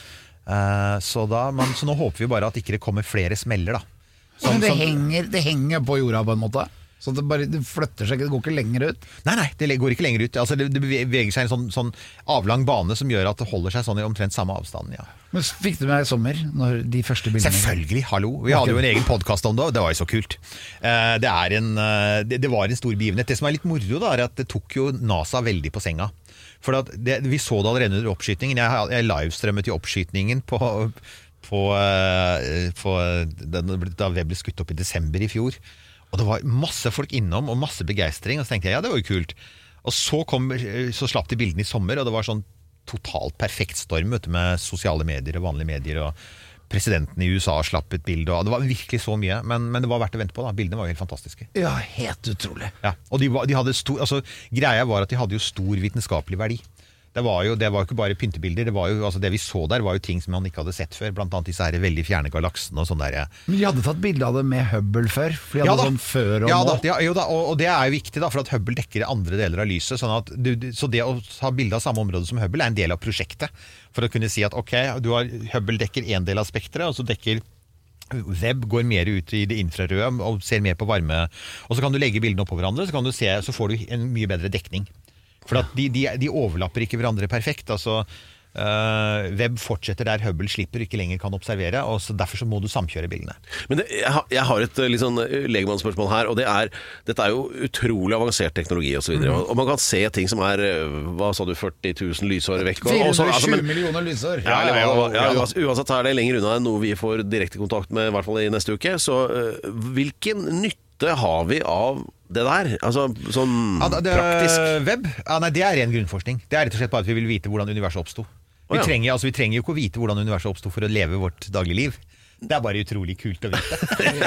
Uh, så, da, man, så nå håper vi bare at ikke det kommer flere smeller da. Som, Men det, som, henger, det henger på jorda på en måte? Så det, bare, det flytter seg ikke, det går ikke lenger ut? Nei, nei, det går ikke lenger ut. Altså, det, det beveger seg en sånn, sånn avlang bane som gjør at det holder seg sånn i omtrent samme avstand, ja. Men fikk du med i sommer, når de første bildene? Selvfølgelig, hallo. Vi hadde jo en egen podcast om det, og det var jo så kult. Det, er en, det, det var en stor begivenhet. Det som er litt moro da, er at det tok jo NASA veldig på senga. For at det, vi så det allerede under oppskytningen. Jeg, jeg livestrømmet i oppskytningen på, på, på den, da Webb ble skutt opp i desember i fjor. Og det var masse folk innom, og masse begeistring, og så tenkte jeg, ja, det var jo kult. Og så, kom, så slapp de bildene i sommer, og det var sånn totalt perfekt storm vet du, med sosiale medier og vanlige medier, og presidenten i U S A slapp et bilde, og det var virkelig så mye, men, men det var verdt å vente på da. Bildene var jo helt fantastiske. Ja, helt utrolig. Ja, og de, de hadde stor, altså, greia var at de hadde jo stor vitenskapelig verdi. Det var jo, det var jo ikke bare pyntebilder, det, var jo, altså det vi så der var jo ting som man ikke hadde sett før, blant annet disse her veldig fjerne galaksene og sånn der. Men de hadde tatt bilde av det med Hubble før, for de hadde ja, sånn før og ja, nå. Da, ja, jo da, og, og det er jo viktig da, for at Hubble dekker andre deler av lyset, sånn at du, så det å ha bilde av samme område som Hubble er en del av prosjektet, for å kunne si at ok, du har, Hubble dekker en del av spektret, og så dekker Webb går mer ut i det infrarøde og ser mer på varme, og så kan du legge bildene opp på hverandre, så kan du se, så får du en mye bedre dekning. For at de, de, de overlapper ikke hverandre perfekt. Altså, uh, Webb fortsetter der Hubble slipper ikke lenger kan observere, og så derfor så må du samkjøre bildene. Men det, jeg, har, jeg har et litt sånn legemannsspørsmål her, og det er, dette er jo utrolig avansert teknologi og så videre, mm. og man kan se ting som er, hva sa du, førti tusen lysår vekk? fire hundre og tjue millioner lysår. Ja, ja, ja, ja, uansett, uansett er det lenger unna enn noe vi får direkte kontakt med, i hvert fall i neste uke, så uh, hvilken nytte har vi av det der? Altså, sånn ja, det, praktisk. Webb? Ja, nei, det er ren grunnforskning. Det er rett og slett bare at vi vil vite hvordan universet oppstod. Vi, oh, ja. trenger, altså, vi trenger jo ikke å vite hvordan universet oppstod for å leve vårt daglige liv. Det er bare utrolig kult å vite.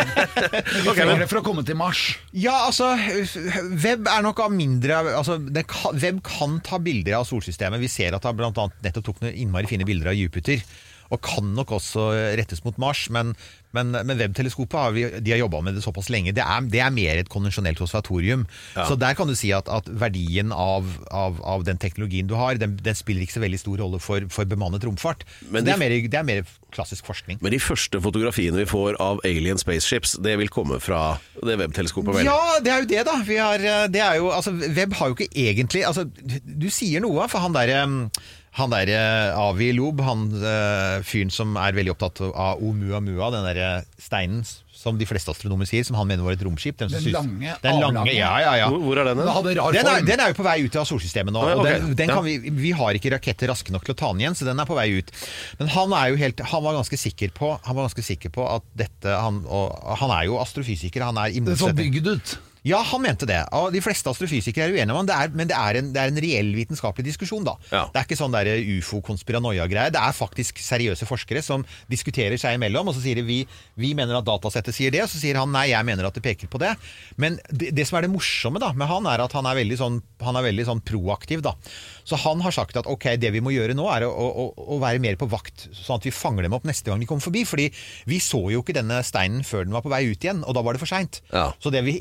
Vi trenger det for å komme til Mars. Ja, altså, Webb er nok av mindre altså, kan, Webb kan ta bilder av solsystemet. Vi ser at han blant annet nettopp tok noen innmari fine bilder av Jupiter, og kan nok også rettes mot Mars, men, men, men Webb-teleskopet har vi, de har jobbet med det såpass lenge. Det er, det er mer et konvensjonelt observatorium. Ja. Så der kan du si at, at verdien av, av, av den teknologien du har, den, den spiller ikke så veldig stor rolle for, for bemannet romfart. Men de, det, er mer, det er mer klassisk forskning. Men de første fotografiene vi får av alien spaceships, det vil komme fra det Webb-teleskopet, vel? Ja, det er jo det da. Vi har, det er jo, altså, Webb har jo ikke egentlig, altså, du sier noe, for han der... Han der Avi Loeb, han uh, fyren som er veldig opptatt av Oumuamua, den der steinen som de fleste astronomer sier, som han mener var et romskip. Den, den lange, den lange ja, ja, ja. Hvor, hvor er den? Den, den, er, den er jo på vei ut av solsystemet nå. Ah, ja, okay. og den, den kan vi, vi har ikke raketter raske nok til å ta den igjen, så den er på vei ut. Men han, er jo helt, han, var, ganske sikker på, han var ganske sikker på at dette, han, og, han er jo astrofysiker, han er i motsetning. Det er så bygd ut. Ja, han mente det. Og de fleste astrofysikere er uenige om det, er, men det er, en, det er en reell vitenskapelig diskusjon da. Ja. Det er ikke sånn der U F O-konspiranoia-greier. Det er faktisk seriøse forskere som diskuterer seg imellom, og så sier de vi, vi mener at datasettet sier det, og så sier han nei, jeg mener at det peker på det. Men det, det som er det morsomme da, med han er at han er veldig sånn, han er veldig sånn proaktiv da. Så han har sagt at ok, det vi må gjøre nå er å, å, å være mer på vakt, sånn at vi fanger dem opp neste gang de kommer forbi, fordi vi så jo ikke denne steinen før den var på vei ut igjen, og da var det for sent. Ja. Så det vi egentlig bør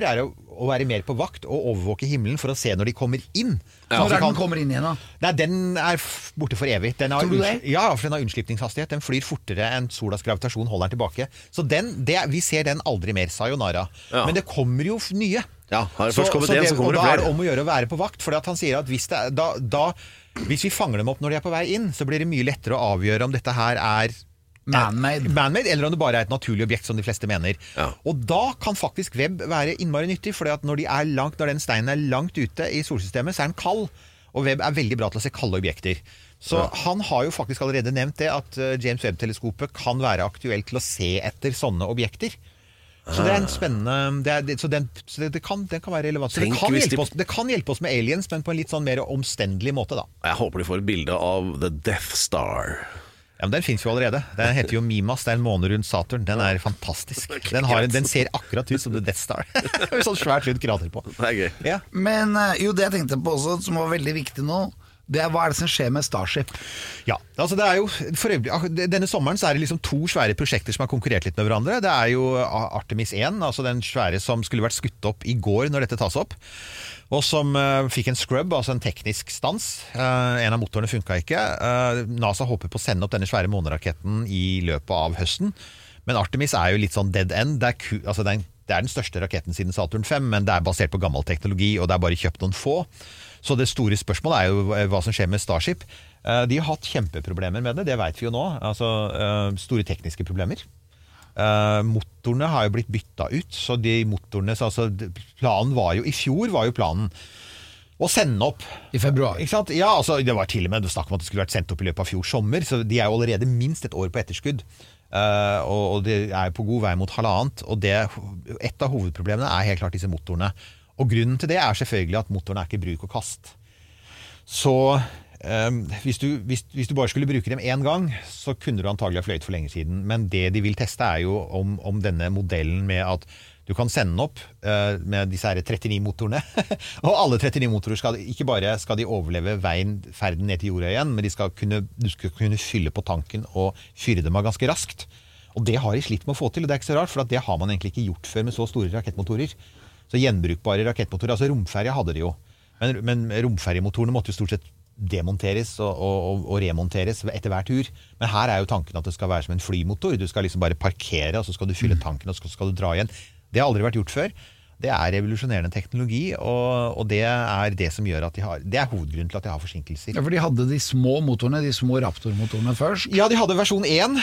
gjør er å, å være mer på vakt og overvåke himmelen for å se når de kommer inn. Ja. Når den kommer inn igjen da? Nei, den er borte for evig. Den har, Tror du det? Ja, for den har unnslipningshastighet. Den flyr fortere enn solas gravitasjon holder den tilbake. Så den, det, vi ser den aldri mer, sayonara. Ja. Men det kommer jo nye. Ja, har det først kommet så, så en, det, så kommer det flere. Og da flere. er det om å gjøre å være på vakt, for han sier at hvis, det, da, da, hvis vi fanger dem opp når de er på vei inn, så blir det mye lettere å avgjøre om dette her er Man-made. Man-made, eller om det bare er et naturlig objekt som de fleste mener. Ja. Og da kan faktisk web være innmari nyttig, for når, de er langt, når den steinen er langt ute i solsystemet, så er den kald. Og web er veldig bra til å se kalde objekter. Så ja. Han har jo faktisk allerede nevnt det, at James Webb-teleskopet kan være aktuelt til å se etter sånne objekter. Så det er en spennende det, er, så den, så det, det, kan, den kan være relevant. Så det kan, de... oss, det kan hjelpe oss med aliens, men på en litt sånn mer omstendelig måte da. Jeg håper de får et bilde av The Death Star. Ja, men den finnes jo allerede. Den heter jo Mimas, det er en måne rundt Saturn. Den er fantastisk. Den, har, den ser akkurat ut som The Death Star. Det er sånn svært rundt krater på. Det er gøy. Ja. Men jo, det jeg tenkte på også, som var veldig viktig nå, det er hva er det som skjer med Starship? Ja, altså det er jo for øvrig, denne sommeren så er det liksom to svære prosjekter som har konkurrert litt med hverandre. Det er jo Artemis én, altså den svære som skulle vært skutt opp i går når dette tas opp. Og som uh, fikk en scrub, altså en teknisk stans. Uh, en av motorene funket ikke. Uh, NASA håper på å sende opp denne svære måneraketten i løpet av høsten. Men Artemis er jo litt sånn dead end. Det er, ku, altså det er, det er den største raketten siden Saturn fem, men det er basert på gammel teknologi, og det er bare kjøpt noen få. Så det store spørsmålet er jo hva som skjer med Starship. Uh, de har hatt kjempeproblemer med det, det vet vi jo nå. Altså uh, store tekniske problemer. Uh, motorene har jo blitt bytta ut, så de motorene, så altså, planen var jo, i fjor var jo planen å sende opp i februar. Ikke sant? Ja, altså, det var til og med snakk om at det skulle vært sendt opp i løpet av fjor sommer, så de er jo allerede minst et år på etterskudd. Uh, og, og det er på god vei mot halvannet, og det, et av hovedproblemene er helt klart disse motorene. Og grunnen til det er selvfølgelig at motorene er ikke bruk og kast. Så Um, hvis, du, hvis, hvis du bare skulle bruke dem en gang, så kunne du antagelig ha fløyet for lenge siden. Men det de vil teste er jo om, om denne modellen med at du kan sende den opp uh, med disse her trettini motorene. Og alle trettini motorer skal ikke bare skal de overleve veien, ferden ned til jorda igjen, men de skal kunne, du skal kunne fylle på tanken og fyre dem av ganske raskt. Og det har de slitt med å få til, og det er ikke så rart, for det har man egentlig ikke gjort før med så store rakettmotorer. Så gjenbrukbare rakettmotorer, altså romferje hadde de jo. Men, men romferjemotorene måtte jo stort sett demonteres og, og, og remonteres etter hver tur. Men her er jo tanken at det skal være som en flymotor. Du skal liksom bare parkere, og så skal du fylle tanken, og så skal du dra igjen. Det har aldri vært gjort før. Det er revolusjonerende teknologi, og, og det er det som gjør at de har, det er hovedgrunnen til at de har forsinkelser. Ja, for de hadde de små motorene, de små Raptor-motorene først? Ja, de hadde versjon én,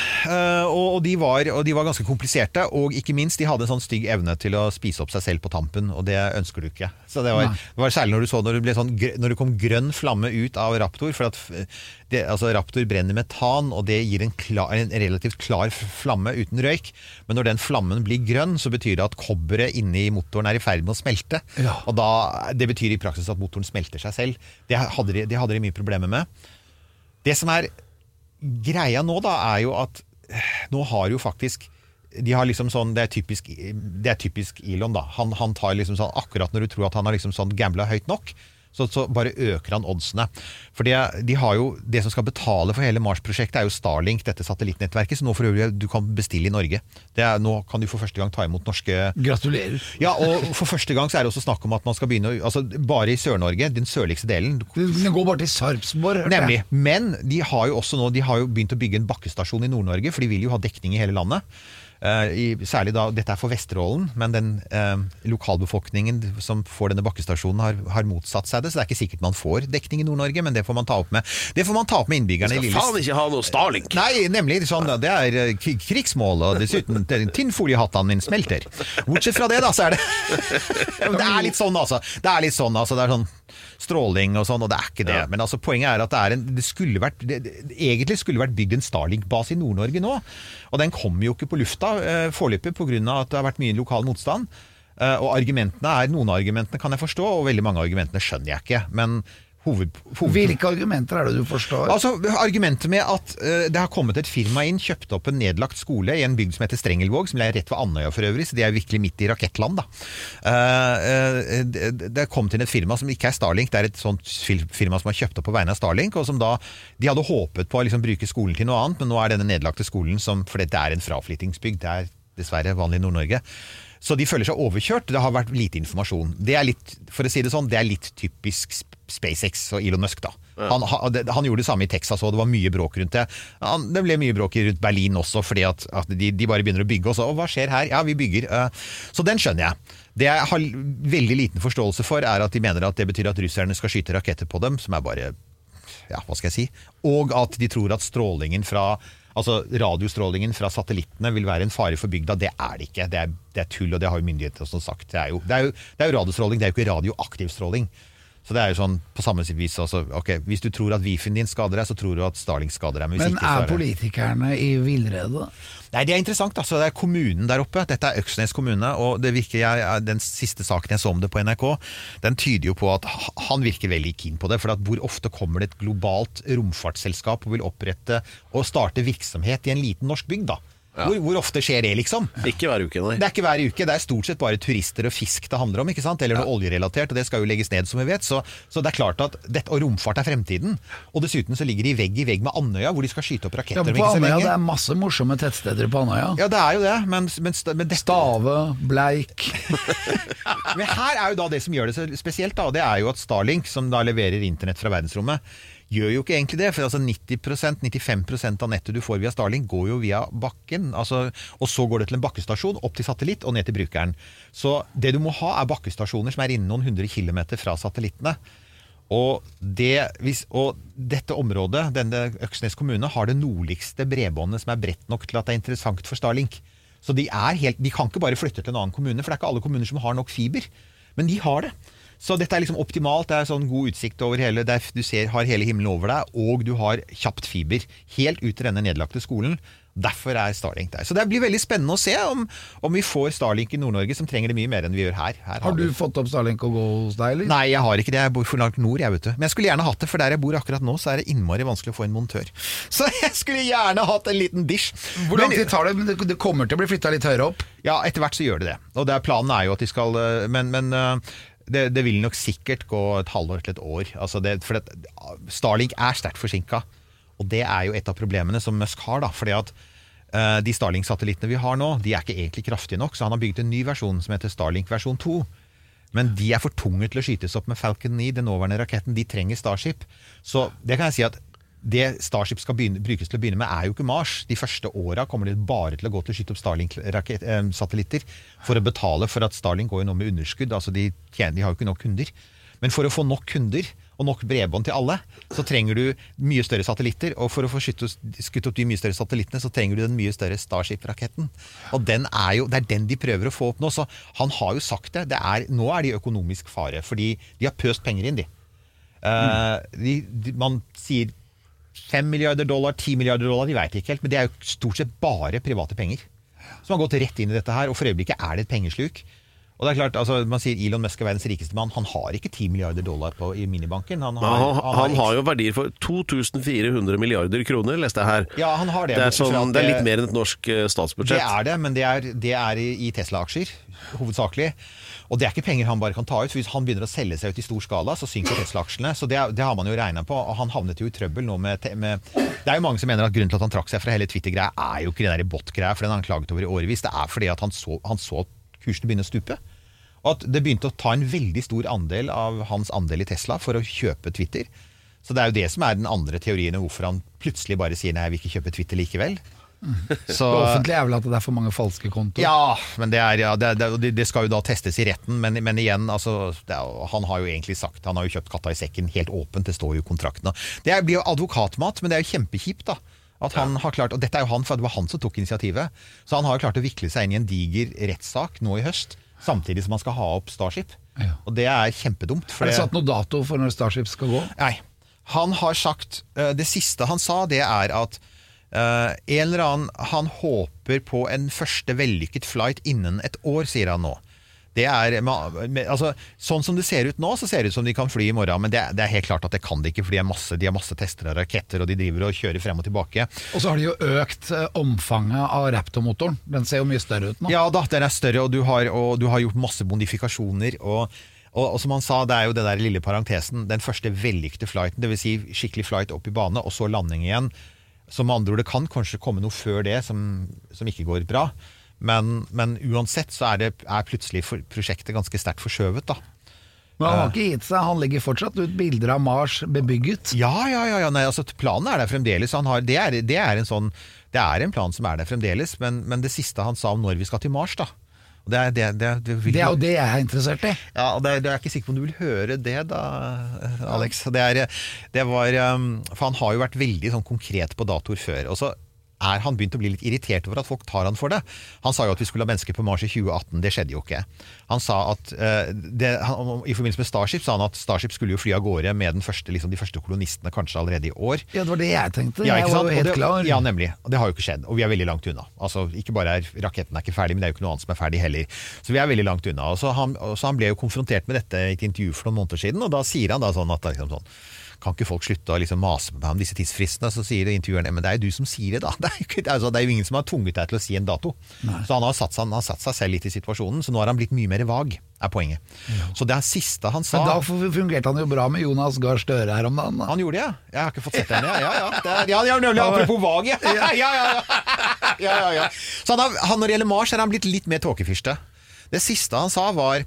og de var, og de var ganske kompliserte, og ikke minst, de hadde en sånn stygg evne til å spise opp seg selv på tampen, og det ønsker du ikke. Så det var, det var særlig når du så, når det ble sånn, når det kom grønn flamme ut av Raptor, for at det, altså Raptor brenner metan, og det gir en, klar, en relativt klar flamme uten røyk, men når den flammen blir grønn, så betyr det at kobberet inne i motoren er i ferd med å smelte, ja. Og da, det betyr i praksis at motoren smelter seg selv. Det hadde de, det hadde de mye problemer med. Det som er greia nå da, er jo at nå har jo faktisk de har liksom sånn, det er typisk, det er typisk Elon da. Han, han tar liksom sånn, akkurat når du tror at han har liksom sånn gamblet høyt nok, så, så bare øker han oddsene. For det, de har jo, det som skal betale for hele Mars-prosjektet er jo Starlink, dette satellittnettverket, så nå for øvrig du kan bestille i Norge. Det er, nå kan du for første gang ta imot norske... Gratulerer. Ja, og for første gang så er det også snakk om at man skal begynne, altså bare i Sør-Norge, den sørligste delen. Den går bare til Sarpsborg. Nemlig, men de har jo også nå, de har jo begynt å bygge en bakkestasjon i Nord-Norge, for de vil jo ha dekning i hele landet. Uh, i, særlig da, dette er for Vesterålen, men den uh, lokalbefolkningen som får denne bakkestasjonen har, har motsatt seg det, så det er ikke sikkert man får dekning i Nord-Norge, men det får man ta opp med det får man ta opp med innbyggerne i Lillestrøm. Vi skal faen ikke ha noe Starlink. Nei, nemlig, sånn, det er uh, krigsmål, og dessuten tinnfoliehattene min smelter. Bortsett fra det da, så er det det er litt sånn altså, det er litt sånn altså, det er sånn stråling og sånn, og det er ikke det. Ja. Men altså, poenget er at det, er en, det skulle vært det, det, egentlig skulle vært bygd en Starlink-base i Nord-Norge nå, og den kommer jo ikke på lufta eh, foreløpig på grunn av at det har vært mye lokal motstand. Eh, og argumentene er, noen av argumentene kan jeg forstå, og veldig mange av argumentene skjønner jeg ikke, men Hoved, hoved... Hvilke argumenter er det du forstår? Altså, argumentet med at uh, det har kommet et firma inn, kjøpt opp en nedlagt skole i en bygd som heter Strengelvåg, som er rett ved Andøya for øvrig, så det er virkelig midt i rakettland da. Uh, uh, det, det er kommet inn et firma som ikke er Starlink, det er et sånt firma som har kjøpt opp på vegne av Starlink, og som da, de hadde håpet på å liksom bruke skolen til noe annet, men nå er denne nedlagte skolen, som, for det er en fraflyttingsbygd, det er dessverre vanlig i Nord-Norge, Så de føler seg overkjørt. Det har vært lite informasjon. Det er litt, for å si det sånn, det er litt typisk SpaceX og Elon Musk da. Han, han, han gjorde det samme i Texas, og det var mye bråk rundt det. Han, det ble mye bråk rundt Berlin også, fordi at, at de, de bare begynner å bygge, og så, hva skjer her? Ja, vi bygger. Så den skjønner jeg. Det jeg har veldig liten forståelse for, er at de mener at det betyr at russerne skal skyte raketter på dem, som er bare, ja, hva skal jeg si? Og at de tror at strålingen fra, altså radiostrålingen fra satellittene vil være en fare for bygda. Det er det ikke. Det er, det er tull, og det har jo myndighetene også sagt. Det er jo, det er jo, det er jo radiostråling, det er jo ikke radioaktiv stråling. Så det er jo sånn på samme vis altså, ok, hvis du tror at Wi-Fi-en din skader deg, så tror du at Starlink skader deg. Men, men ikke, er, er politikerne i villrede? Nei, det er interessant. Altså, det er kommunen der oppe. Dette er Øksnes kommune, og det virker jeg, den siste saken jeg så om det på N R K, den tyder jo på at han virker veldig keen på det, for at hvor ofte kommer det et globalt romfartsselskap og vil opprette og starte virksomhet i en liten norsk bygd da? Ja. Hvor, hvor ofte skjer det liksom? Ikke hver uke, nei. Det er ikke hver uke, det er stort sett bare turister og fisk det handler om, ikke sant? Eller noe ja. oljerelatert, og det skal jo legges ned som vi vet, så, så det er klart at dette, og romfart er fremtiden, og dessuten så ligger de vegg i vegg med Andøya, hvor de skal skyte opp raketter. Ja, på Andøya, det er masse morsomme tettsteder på Andøya. Ja, det er jo det, men, men, men dette... Stave, Bleik. Men her er jo da det som gjør det så spesielt da, og det er jo at Starlink, som da leverer internett fra verdensrommet, gjør jo ikke egentlig det, for altså nitti prosent, nittifem prosent av nettet du får via Starlink går jo via bakken, altså, og så går det til en bakkestasjon, opp til satellitt og ned til brukeren. Så det du må ha er bakkestasjoner som er innen noen hundre kilometer fra satellittene. Og, det, hvis, og dette området, denne Øksnes kommune, har det nordligste bredbåndet som er bredt nok til at det er interessant for Starlink. Så de, er helt, de kan ikke bare flytte til en annen kommune, for det er ikke alle kommuner som har nok fiber, men de har det. Så dette er liksom optimalt, det er sånn god utsikt over hele, der du ser, har hele himmelen over deg, og du har kjapt fiber, helt ut til denne nedlagte skolen. Derfor er Starlink der. Så det blir veldig spennende å se om, om vi får Starlink i Nord-Norge, som trenger det mye mer enn vi gjør her. her har, har du vi... fått opp Starlink å gå hos deg, eller? Nei, jeg har ikke det. Jeg bor for langt nord, jeg vet du. Men jeg skulle gjerne hatt det, for der jeg bor akkurat nå, så er det innmari vanskelig å få en montør. Så jeg skulle gjerne hatt en liten dish. Hvor lang tid tar det? Det kommer til å bli flyttet litt høyere opp? Ja, etter hvert så gjør det det. Og det er, planen er jo at de skal, men, men det, det vil nok sikkert gå et halvår til et år. Altså det, for det, Starlink er sterkt forsinket, og det er jo et av problemene som Musk har da, fordi at Uh, de Starlink-satellittene vi har nå, de er ikke egentlig kraftige nok, så han har bygget en ny versjon som heter Starlink versjon to. Men de er for tunge til å skytes opp med Falcon ni, den nåværende raketten. De trenger Starship. Så det kan jeg si at det Starship skal begynne, brukes til å begynne med er jo ikke Mars. De første årene kommer det bare til å gå til å skyte opp Starlink-satellitter for å betale for at Starlink går jo nå med underskudd. Altså de, tjener, de har jo ikke nok kunder. Men for å få nok kunder og nok bredbånd til alle, så trenger du mye større satellitter, og for å få skutt opp de mye større satellittene, så trenger du den mye større Starship-raketten. Og den er jo, det er den de prøver å få opp nå, så han har jo sagt det, det er, nå er de økonomisk fare, fordi de har pøst penger inn, de. Uh, de, de man sier fem milliarder dollar, ti milliarder dollar, de vet ikke helt, men det er jo stort sett bare private penger, som har gått rett inn i dette her, og for øyeblikket er det et pengesluk. Og det er klart, altså, man sier Elon Musk er verdens rikeste mann. Han har ikke ti milliarder dollar på, i minibanken. Han har, han, han, han, har, han har jo verdier for to tusen fire hundre milliarder kroner, leste jeg her. Ja, han har det. Det er, sånn, det er litt mer enn et norsk statsbudsjett. Det er det, men det er, det er i Tesla-aksjer, hovedsakelig. Og det er ikke penger han bare kan ta ut, for hvis han begynner å selge seg ut i stor skala, så synker Tesla-aksjene. Så det, det har man jo regnet på, og han havnet jo i trøbbel nå med, med... Det er jo mange som mener at grunnen til at han trakk seg fra hele Twitter-greia er jo ikke den der bot-greia, for den har han klaget over i årevis. Det er fordi at han så, han så at kursen begynner å stupe. Og at det begynte å ta en veldig stor andel av hans andel i Tesla for å kjøpe Twitter. Så det er jo det som er den andre teorien om hvorfor han plutselig bare sier nei, jeg vil ikke kjøpe Twitter likevel. Mm. Så, det offentlige er vel at det er for mange falske kontoer? Ja, men det, er, ja, det, det, det skal jo da testes i retten, men, men igjen, altså, er, han har jo egentlig sagt, han har jo kjøpt katta i sekken helt åpent, det står jo i kontrakten. Det blir jo advokatmat, men det er jo kjempekjipt da. At han har klart, og dette er jo han, for det var han som tok initiativet, så han har jo klart å vikle seg inn i en diger rettssak nå i høst, samtidig som man skal ha opp Starship. Ja. Og det er kjempedumt. Er det satt noe dato for når Starship skal gå? Nei. Han har sagt, det siste han sa, det er at uh, en eller annen, han håper på en første vellykket flight innen et år, sier han nå. Det er, altså, sånn som det ser ut nå, så ser det ut som de kan fly i morgen, men det, det er helt klart at det kan de ikke, for de har masse, de har masse tester av raketter, og de driver og kjører frem og tilbake. Og så har de jo økt omfanget av Raptor-motoren. Den ser jo mye større ut nå. Ja da, den er større, og du har, og du har gjort masse modifikasjoner, og, og, og som han sa, det er jo det der lille parentesen, den første vellykkede flighten, det vil si skikkelig flight opp i bane, og så landing igjen. Som andre ord, det kan kanskje komme noe før det, som, som ikke går bra. Men, men uansett så er, det, er plutselig for, prosjektet ganske sterkt forskjøvet da. Men han har ikke gitt seg, han legger fortsatt ut bilder av Mars bebygget. Ja, ja, ja, ja. Nei, altså, planen er der fremdeles. Han har, det, er, det, er en sånn, det er en plan som er der fremdeles, men, men det siste han sa om når vi skal til Mars da. Det er, det, det, det, vil... det er jo det jeg er interessert i. Ja, og det, det er ikke sikker på om du vil høre det da, Alex. Det, er, det var, for han har jo vært veldig sånn konkret på datoer før, og så er han begynt å bli litt irritert over at folk tar han for det. Han sa jo at vi skulle ha mennesker på Mars i tjue atten, det skjedde jo ikke. Han sa at, uh, det, han, i forbindelse med Starship, sa han at Starship skulle jo fly av gårde med den første, liksom de første kolonistene kanskje allerede i år. Ja, det var det jeg tenkte. Ja, jeg var jo helt det, klar. Ja, nemlig. Og det har jo ikke skjedd. Og vi er veldig langt unna. Altså, ikke bare er raketten er ikke ferdig, men det er jo ikke noe annet som er ferdig heller. Så vi er veldig langt unna. Og så han, og så han ble jo konfrontert med dette i et intervju for noen måneder siden, og da sier han da sånn at liksom sånn, kan ikke folk slutte å liksom mase med ham disse tidsfristene, så sier intervjueren, men det er jo du som sier det da, det er jo, ikke, altså, det er jo ingen som har tvunget deg til å si en dato. Nei. Så han har, satt, han har satt seg selv litt i situasjonen, så nå har han blitt mye mer vag, er poenget. Ja. Så det er siste han sa... Men da fungerte han jo bra med Jonas Gahr Støre her om dagen da. Han gjorde det, ja. Jeg har ikke fått sett henne, ja, ja. Det er, ja, ja, nemlig, apropos vag, ja. Ja, ja, ja. ja, ja, ja. Så han, har, han, når det gjelder Mars, er han blitt litt mer tåkefyrste. Det siste han sa var...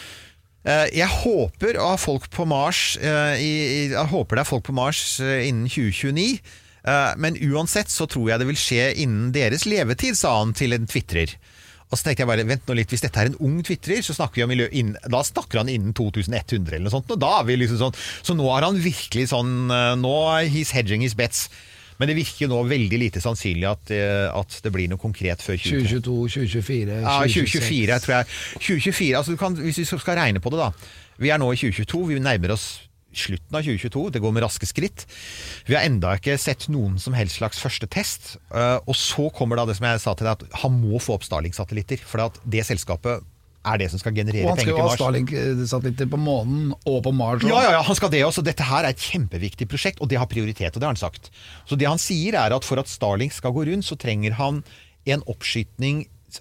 Jeg håper å ha folk på Mars Jeg håper det er folk på Mars innen tjue tjueni, men uansett så tror jeg det vil skje innen deres levetid, sa han til en twitterer. Og så tenkte jeg bare, vent nå litt, hvis dette er en ung twitterer, så snakker vi om miljø innen, da snakker han innen to tusen ett hundre eller noe sånt, og da er vi liksom sånn, så nå er han virkelig sånn, nå he's hedging his bets. Men det virker nå veldig lite sannsynlig at, at det blir noe konkret før tjue tjueto, tjue tjuefire, ja, tjue tjuefire, tror jeg. tjue tjuefire, altså du kan, hvis vi skal regne på det da. Vi er nå i tjue tjueto, vi nærmer oss slutten av tjue tjueto, det går med raske skritt. Vi har enda ikke sett noen som helst slags første test, og så kommer da det som jeg sa til deg, at han må få opp Starlink-satellitter, for at det selskapet er det som skal generere penger til Mars. Og han skal jo ha Starlink-satellitter på månen og på Mars. Ja, ja, ja, han skal det også. Dette her er et kjempeviktig prosjekt, og det har prioritet, og det har han sagt. Så det han sier er at for at Starlink skal gå rundt, så trenger han en oppskytning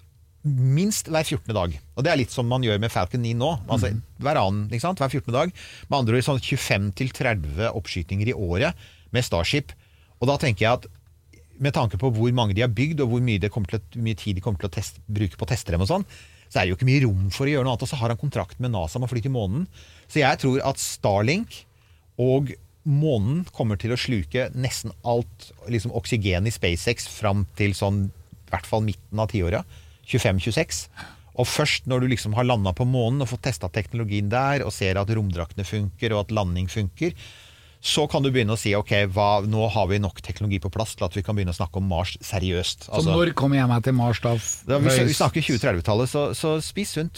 minst hver fjortende dag. Og det er litt som man gjør med Falcon ni nå. Altså mm. hver annen, ikke sant? Hver fjortende dag. Med andre ord sånn tjuefem til tretti oppskytninger i året med Starship. Og da tenker jeg at med tanke på hvor mange de har bygd, og hvor mye, det kommer til, hvor mye tid de kommer til å teste, bruke på å teste dem og sånn, så er det jo ikke mye rom for å gjøre noe annet, og så har han kontrakt med NASA om å fly til månen. Så jeg tror at Starlink og månen kommer til å sluke nesten alt liksom oksygen i SpaceX fram til sånn, i hvert fall midten av tiåret, tjuefem tjueseks. Og først når du liksom har landet på månen og fått testet teknologien der, og ser at romdraktene funker, og at landing funker, så kan du begynne å si, ok, hva, nå har vi nok teknologi på plass til at vi kan begynne å snakke om Mars seriøst. Altså, så når kommer jeg meg til Mars da? da vi, vi snakker tjue trettitallet, så, så spis sunt.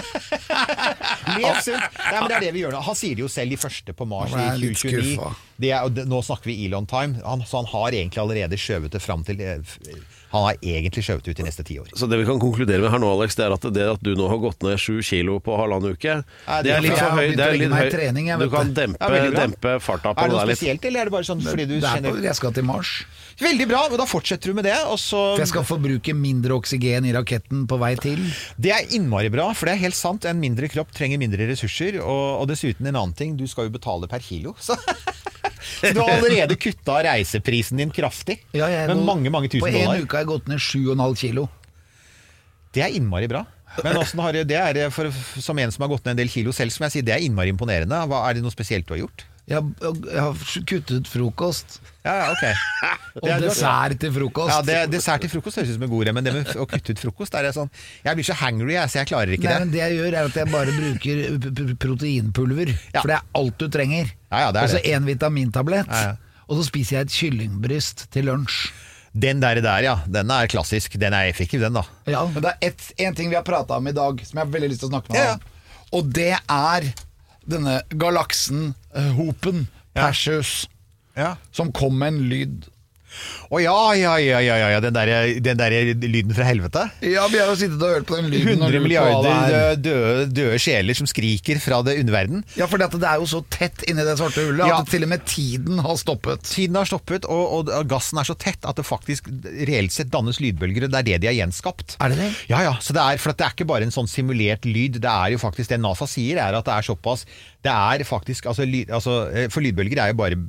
Lev sunt. Nei, men det er det vi gjør nå. Han sier det jo selv, de første på Mars i tjue tjueni. Det er, det, nå snakker vi Elon time, han, så han har egentlig allerede skjøvet det frem til... Han har egentlig skjøvet ut i neste ti år. Så det vi kan konkludere med her nå, Alex, det er at det at du nå har gått ned sju kilo på halvannen uke, Nei, det er litt for høy. Det er litt høy. Trening, du kan dempe, ja, dempe farta på det der litt. Er det noe spesielt, eller er det bare sånn fordi du det er kjenner... På, jeg skal til Mars. Veldig bra, og da fortsetter du med det, og så... For jeg skal forbruke mindre oksygen i raketten på vei til. Det er innmari bra, for det er helt sant. En mindre kropp trenger mindre ressurser, og, og dessuten en annen ting, du skal jo betale per kilo, så... Så du har allerede kuttet reiseprisen din kraftig, ja, med går, mange, mange tusen dollar. På en uke har jeg gått ned sju komma fem kilo. Det er innmari bra. Men hvordan har det er for, som en som har gått ned en del kilo selv, som jeg sier, det er innmari imponerende. Hva, er det noe spesielt du har gjort? Jeg, jeg har kuttet frokost. Ja, ja, ok. Og dessert til frokost. Ja, det, dessert til frokost høres ut som en god idé, men det med å kutte ut frokost, er det sånn, jeg blir så hangry, jeg, så jeg klarer ikke Nei, det. Men det jeg gjør er at jeg bare bruker proteinpulver, ja. For det er alt du trenger. Ja, ja, det er og så en vitamintablett, ja, ja. Og så spiser jeg et kyllingbryst til lunsj. Den der, der, ja, den er klassisk, den er effektiv den da. Ja, men det er et, en ting vi har pratet om i dag, som jeg har veldig lyst til å snakke med ja, ja. om. Og det er denne galaksen, uh, Hopen, Perseus, ja. Som kom med en lyd. Å ja, ja, ja, ja, ja, den der, den der lyden fra helvete. Ja, vi har jo sittet og hørt på den lyden. hundre milliarder døde, døde sjeler som skriker fra det underverden. Ja, for det er jo så tett inni det svarte hullet, ja. At til og med tiden har stoppet. Tiden har stoppet, og, og gassen er så tett at det faktisk reelt sett dannes lydbølger, og det er det de har gjenskapt. Er det det? Ja, ja, så det er, for det er ikke bare en sånn simulert lyd, det er jo faktisk det NASA sier, er at det er såpass, det er faktisk, altså, lyd, altså for lydbølger er jo bare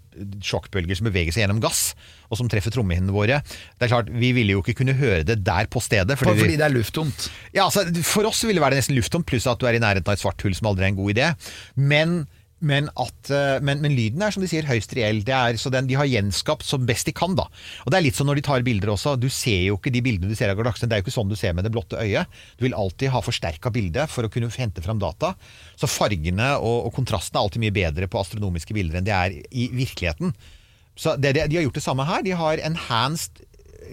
sjokkbølger som beveger seg gjennom gass, og som treffer trommehinnene våre. Det er klart, vi ville jo ikke kunne høre det der på stedet. Fordi, vi, fordi det er lufttomt? Ja, altså, for oss ville det være nesten lufttomt, pluss at du er i nærheten av et svart hull som aldri er en god idé. Men Men, at, men, men lyden er, som de sier, høyst reell. Det er, så den, de har gjenskapt som best de kan da. Og det er litt sånn når de tar bilder også. Du ser jo ikke de bildene du ser av galaksen. Det er jo ikke sånn du ser med det blotte øyet. Du vil alltid ha forsterket bilde for å kunne hente fram data. Så fargene og, og kontrasten er alltid mye bedre på astronomiske bilder enn det er i virkeligheten. Så det, de har gjort det samme her. De har enhanced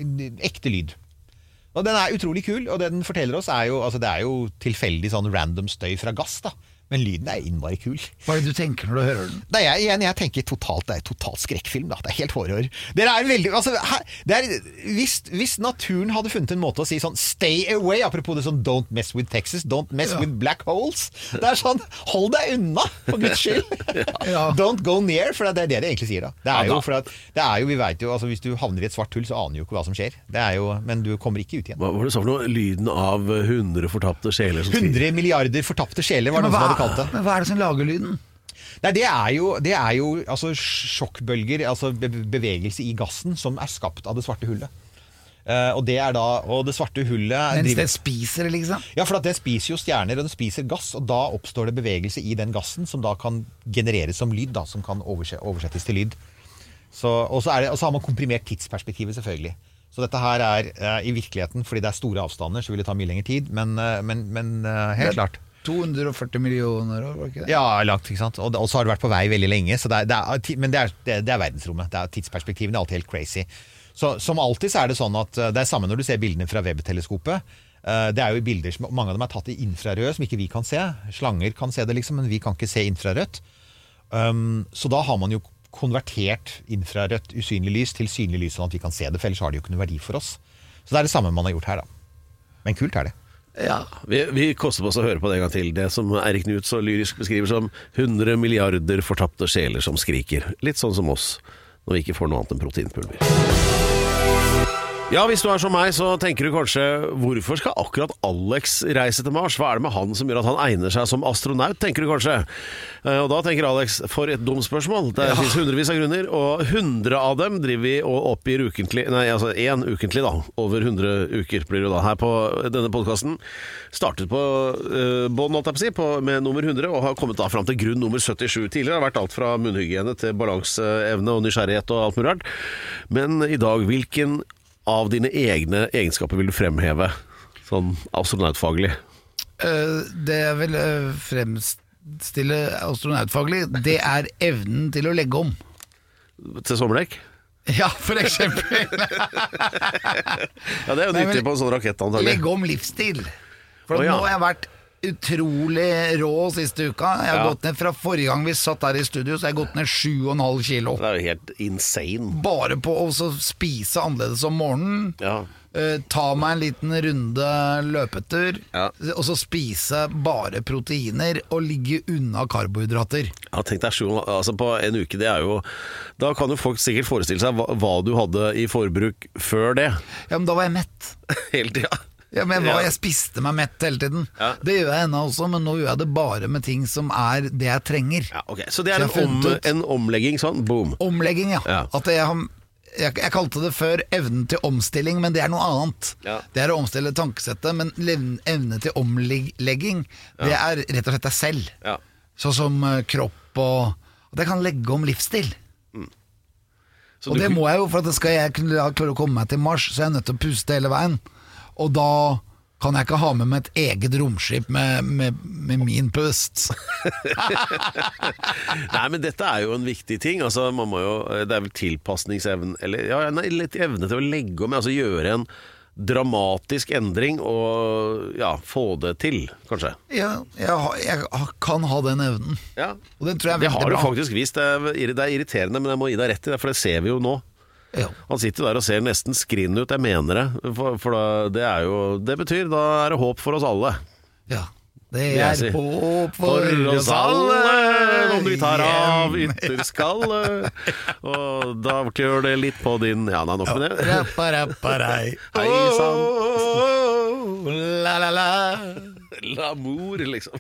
ekte lyd. Og den er utrolig kul, og det den forteller oss er jo, altså det er jo tilfeldig sånn random støy fra gass da. Men lyden er innmari kul. Hva er det du tenker når du hører den? Nei, jeg, igjen, jeg tenker totalt, det er totalt skrekkfilm da. Det er helt horror. Det er veldig, altså, det er, hvis, hvis naturen hadde funnet en måte å si sånn stay away, apropos det sånn don't mess with Texas, don't mess ja. with black holes. Det er sånn, hold deg unna, for Guds skyld. ja. Don't go near, for det er det det egentlig sier da. Det er jo, for at, det er jo vi vet jo, altså hvis du havner i et svart hull, så aner jo ikke hva som skjer. Det er jo, men du kommer ikke ut igjen. Hva var det så for noe? Lyden av hundre fortapte sjeler som hundre milliarder fortapte sjeler var noe som hadde kalt det. Men hva er det som lager lyden? Nei, det er jo, det er jo altså, sjokkbølger, altså bevegelse i gassen som er skapt av det svarte hullet. Uh, og det er da, og det svarte hullet Mens det spiser, liksom? Ja, for at det spiser jo stjerner, og det spiser gass, og da oppstår det bevegelse i den gassen som da kan genereres som lyd, da, som kan oversettes til lyd. Så, og, så er det, og så har man komprimert tidsperspektivet selvfølgelig. Så dette her er uh, i virkeligheten, fordi det er store avstander, så vil det ta mye lengre tid, men, uh, men, men uh, helt klart. to hundre og førti millioner år, var ikke det? Ja, langt, ikke sant? Og, og så har det vært på vei veldig lenge, så det er, det er, men det er, det, det er verdensrommet. Det er tidsperspektivet, det er alltid helt crazy. Så som alltid så er det sånn at det er samme når du ser bildene fra Webb-teleskopet. Det er jo bilder som mange av dem er tatt i infrarød, som ikke vi kan se. Slanger kan se det liksom, men vi kan ikke se infrarødt. Um, så da har man jo konvertert infrarødt usynlig lys til synlig lys, sånn at vi kan se det, for ellers har det jo ikke noe verdi for oss. Så det er det samme man har gjort her da. Men kult er det. Ja, vi, vi koster på oss å høre på det en gang til. Det som Eirik Knut så lyrisk beskriver som hundre milliarder fortapte sjeler som skriker. Litt sånn som oss, når vi ikke får noe annet enn proteinpulver. Ja, hvis du er som meg, så tenker du kanskje, hvorfor skal akkurat Alex reise til Mars? Hva er det med han som gjør at han egner seg som astronaut, tenker du kanskje? Og da tenker Alex, for et dumt spørsmål. Det ja. finnes hundrevis av grunner, og hundre av dem driver vi og oppgir ukentlig, nei, altså en ukentlig da, over hundre uker blir det da, her på denne podcasten. Startet på uh, bånd, holdt jeg på å si, på, med nummer hundre, og har kommet da frem til grunn nummer syttisju. Tidligere har vært alt fra munnhygiene til balanseevne og nysgjerrighet og alt mulig rart. Men i dag, hvilken av dine egne egenskaper vil du fremheve, sånn astronautfaglig? Uh, det jeg vil uh, fremstille astronautfaglig, det er evnen til å legge om. Til sommerdekk? Ja, for eksempel. Ja, det er jo nyttig på en sånn rakett, antagelig. Legge om livsstil. For oh, ja. nå har jeg vært utrolig rå siste uka. Jeg har ja. gått ned fra forrige gang vi satt her i studio, så jeg har gått ned sju og en halv kilo. Det er jo helt insane. Bare på å spise annerledes om morgenen. Ja. Uh, ta meg en liten runde løpetur, ja. og så spise bare proteiner og ligge unna karbohydrater. Ja, tenk deg sju, altså på en uke, det er jo, da kan jo folk sikkert forestille seg hva, hva du hadde i forbruk før det. Ja, men da var jeg mett. Hele tiden. Ja, men jeg, var, jeg spiste meg mett hele tiden. Ja. Det gjør jeg ennå også, men nå gjør jeg det bare med ting som er det jeg trenger. Ja, okay. Så det er en, om, en omlegging sånn, boom. Omlegging, ja, ja. At jeg, har, jeg, jeg kalte det før evnen til omstilling, men det er noe annet. Ja. Det er å omstille tankesettet, men evne til omlegging, det ja. er rett og slett deg selv. Ja. Sånn som kropp og at jeg kan legge om livsstil. Mm. Og det må jeg jo, for at skal jeg klare å komme meg til Mars, så er jeg nødt til å puste hele veien. Og da kan jeg ikke ha med meg et eget romskip med, med, med min pust. Nei, men dette er jo en viktig ting. Altså, man må jo, det er vel tilpasningsevne, eller ja, nei, litt evne til å legge om, altså gjøre en dramatisk endring og ja, få det til, kanskje. Ja, jeg, jeg kan ha den evnen. Ja. Og den tror jeg er det har bra. Du faktisk vist. Det er, det er irriterende, men jeg må gi deg rett i det, for det ser vi jo nå. Ja. Han sitter der og ser nesten skrinn ut, jeg mener det. For, for da, det er jo det betyr, da er det håp for oss alle. Ja, det er håp for, for oss alle om vi tar av ytterskallet. Og da klør det litt på din. Ja, nei, nok med det. Rappa, rappa, rei. Hei sann. La la la. L'amour, liksom.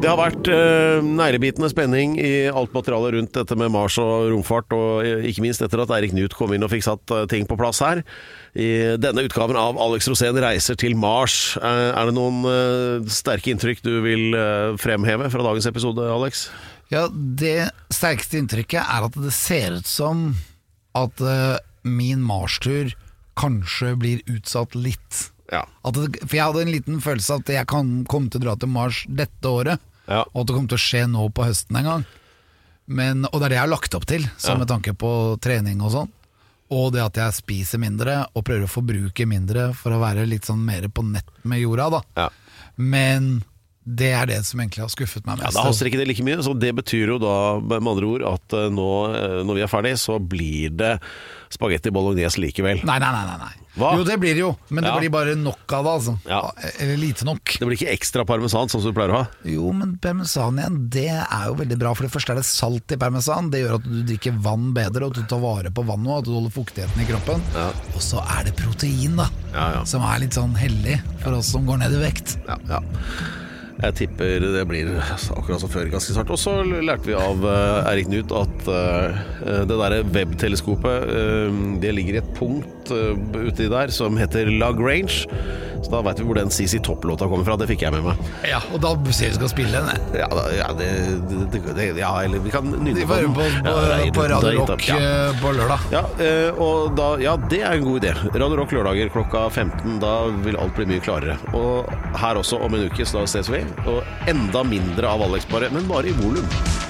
Det har vært uh, nærebitende spenning i alt materialet rundt dette med Mars og romfart, og ikke minst etter at Eirik Knut kom inn og fikk satt uh, ting på plass her. I denne utgaven av Alex Rosén reiser til Mars. Uh, er det noen uh, sterke inntrykk du vil uh, fremheve fra dagens episode, Alex? Ja, det sterkeste inntrykket er at det ser ut som at uh, min Mars-tur kanskje blir utsatt litt. Ja. At det, for jeg hadde en liten følelse av at jeg kan komme til å dra til Mars dette året, ja. og at det kommer til å skje nå på høsten en gang. Men, og det er det jeg har lagt opp til, så ja. med tanke på trening og sånn. Og det at jeg spiser mindre og prøver å forbruke mindre for å være litt sånn mer på nett med jorda da. Ja. Men det er det som egentlig har skuffet meg mest. Ja, da haster ikke det like mye, så det betyr jo da med andre ord at nå, når vi er ferdig, så blir det spagetti bolognese likevel. Nei, nei, nei, nei. Hva? Jo, det blir det jo, men det ja. blir bare nok av det, altså. Ja. Eller lite nok. Det blir ikke ekstra parmesan, sånn som du pleier å ha? Jo, men parmesan igjen, det er jo veldig bra. For det første er det salt i parmesan. Det gjør at du drikker vann bedre, og at du tar vare på vannet, og at du holder fuktigheten i kroppen. Ja. Og så er det protein, da. Ja, ja. Som er litt sånn hellig for oss som går ned i vekt. Ja, ja. Jeg tipper det blir akkurat som før ganske snart. Og så lærte vi av uh, Eirik Knut at uh, det der webteleskopet uh, det ligger i et punkt uh, uti der som heter Lagrange. Så da vet vi hvor den C C Top-låta kommer fra. Det fikk jeg med meg. Ja, og da ser vi skal spille den. Ja, da, ja, det, det, det, ja, eller vi kan nynne på den. På, på, ja, på Radio Rock ja. på lørdag. Ja, uh, og da, ja, det er en god idé. Radio Rock lørdager klokka femten. Da vil alt bli mye klarere. Og her også om en uke, så da ses vi. Og enda mindre av Alex bare, men bare i volum.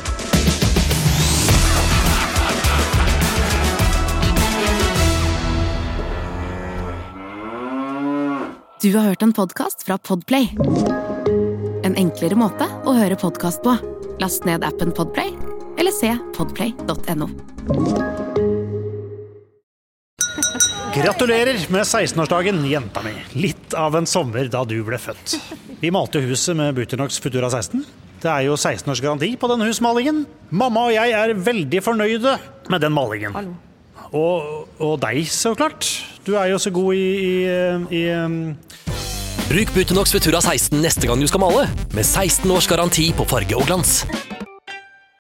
Du har hørt en podcast fra Podplay. En enklere måte å høre podcast på. Last ned appen Podplay, eller se podplay punktum no. Gratulerer med seksten-årsdagen, jenta mi. Litt av en sommer da du ble født. Vi malte huset med Buternox Futura seksten. Det er jo seksten års garanti på denne husmalingen. Mamma og jeg er veldig fornøyde med den malingen. Hallo. Og, og deg, så klart. Du er jo så god i... i, i um... Bruk Buternox Futura seksten neste gang du skal male, med seksten års garanti på farge og glans.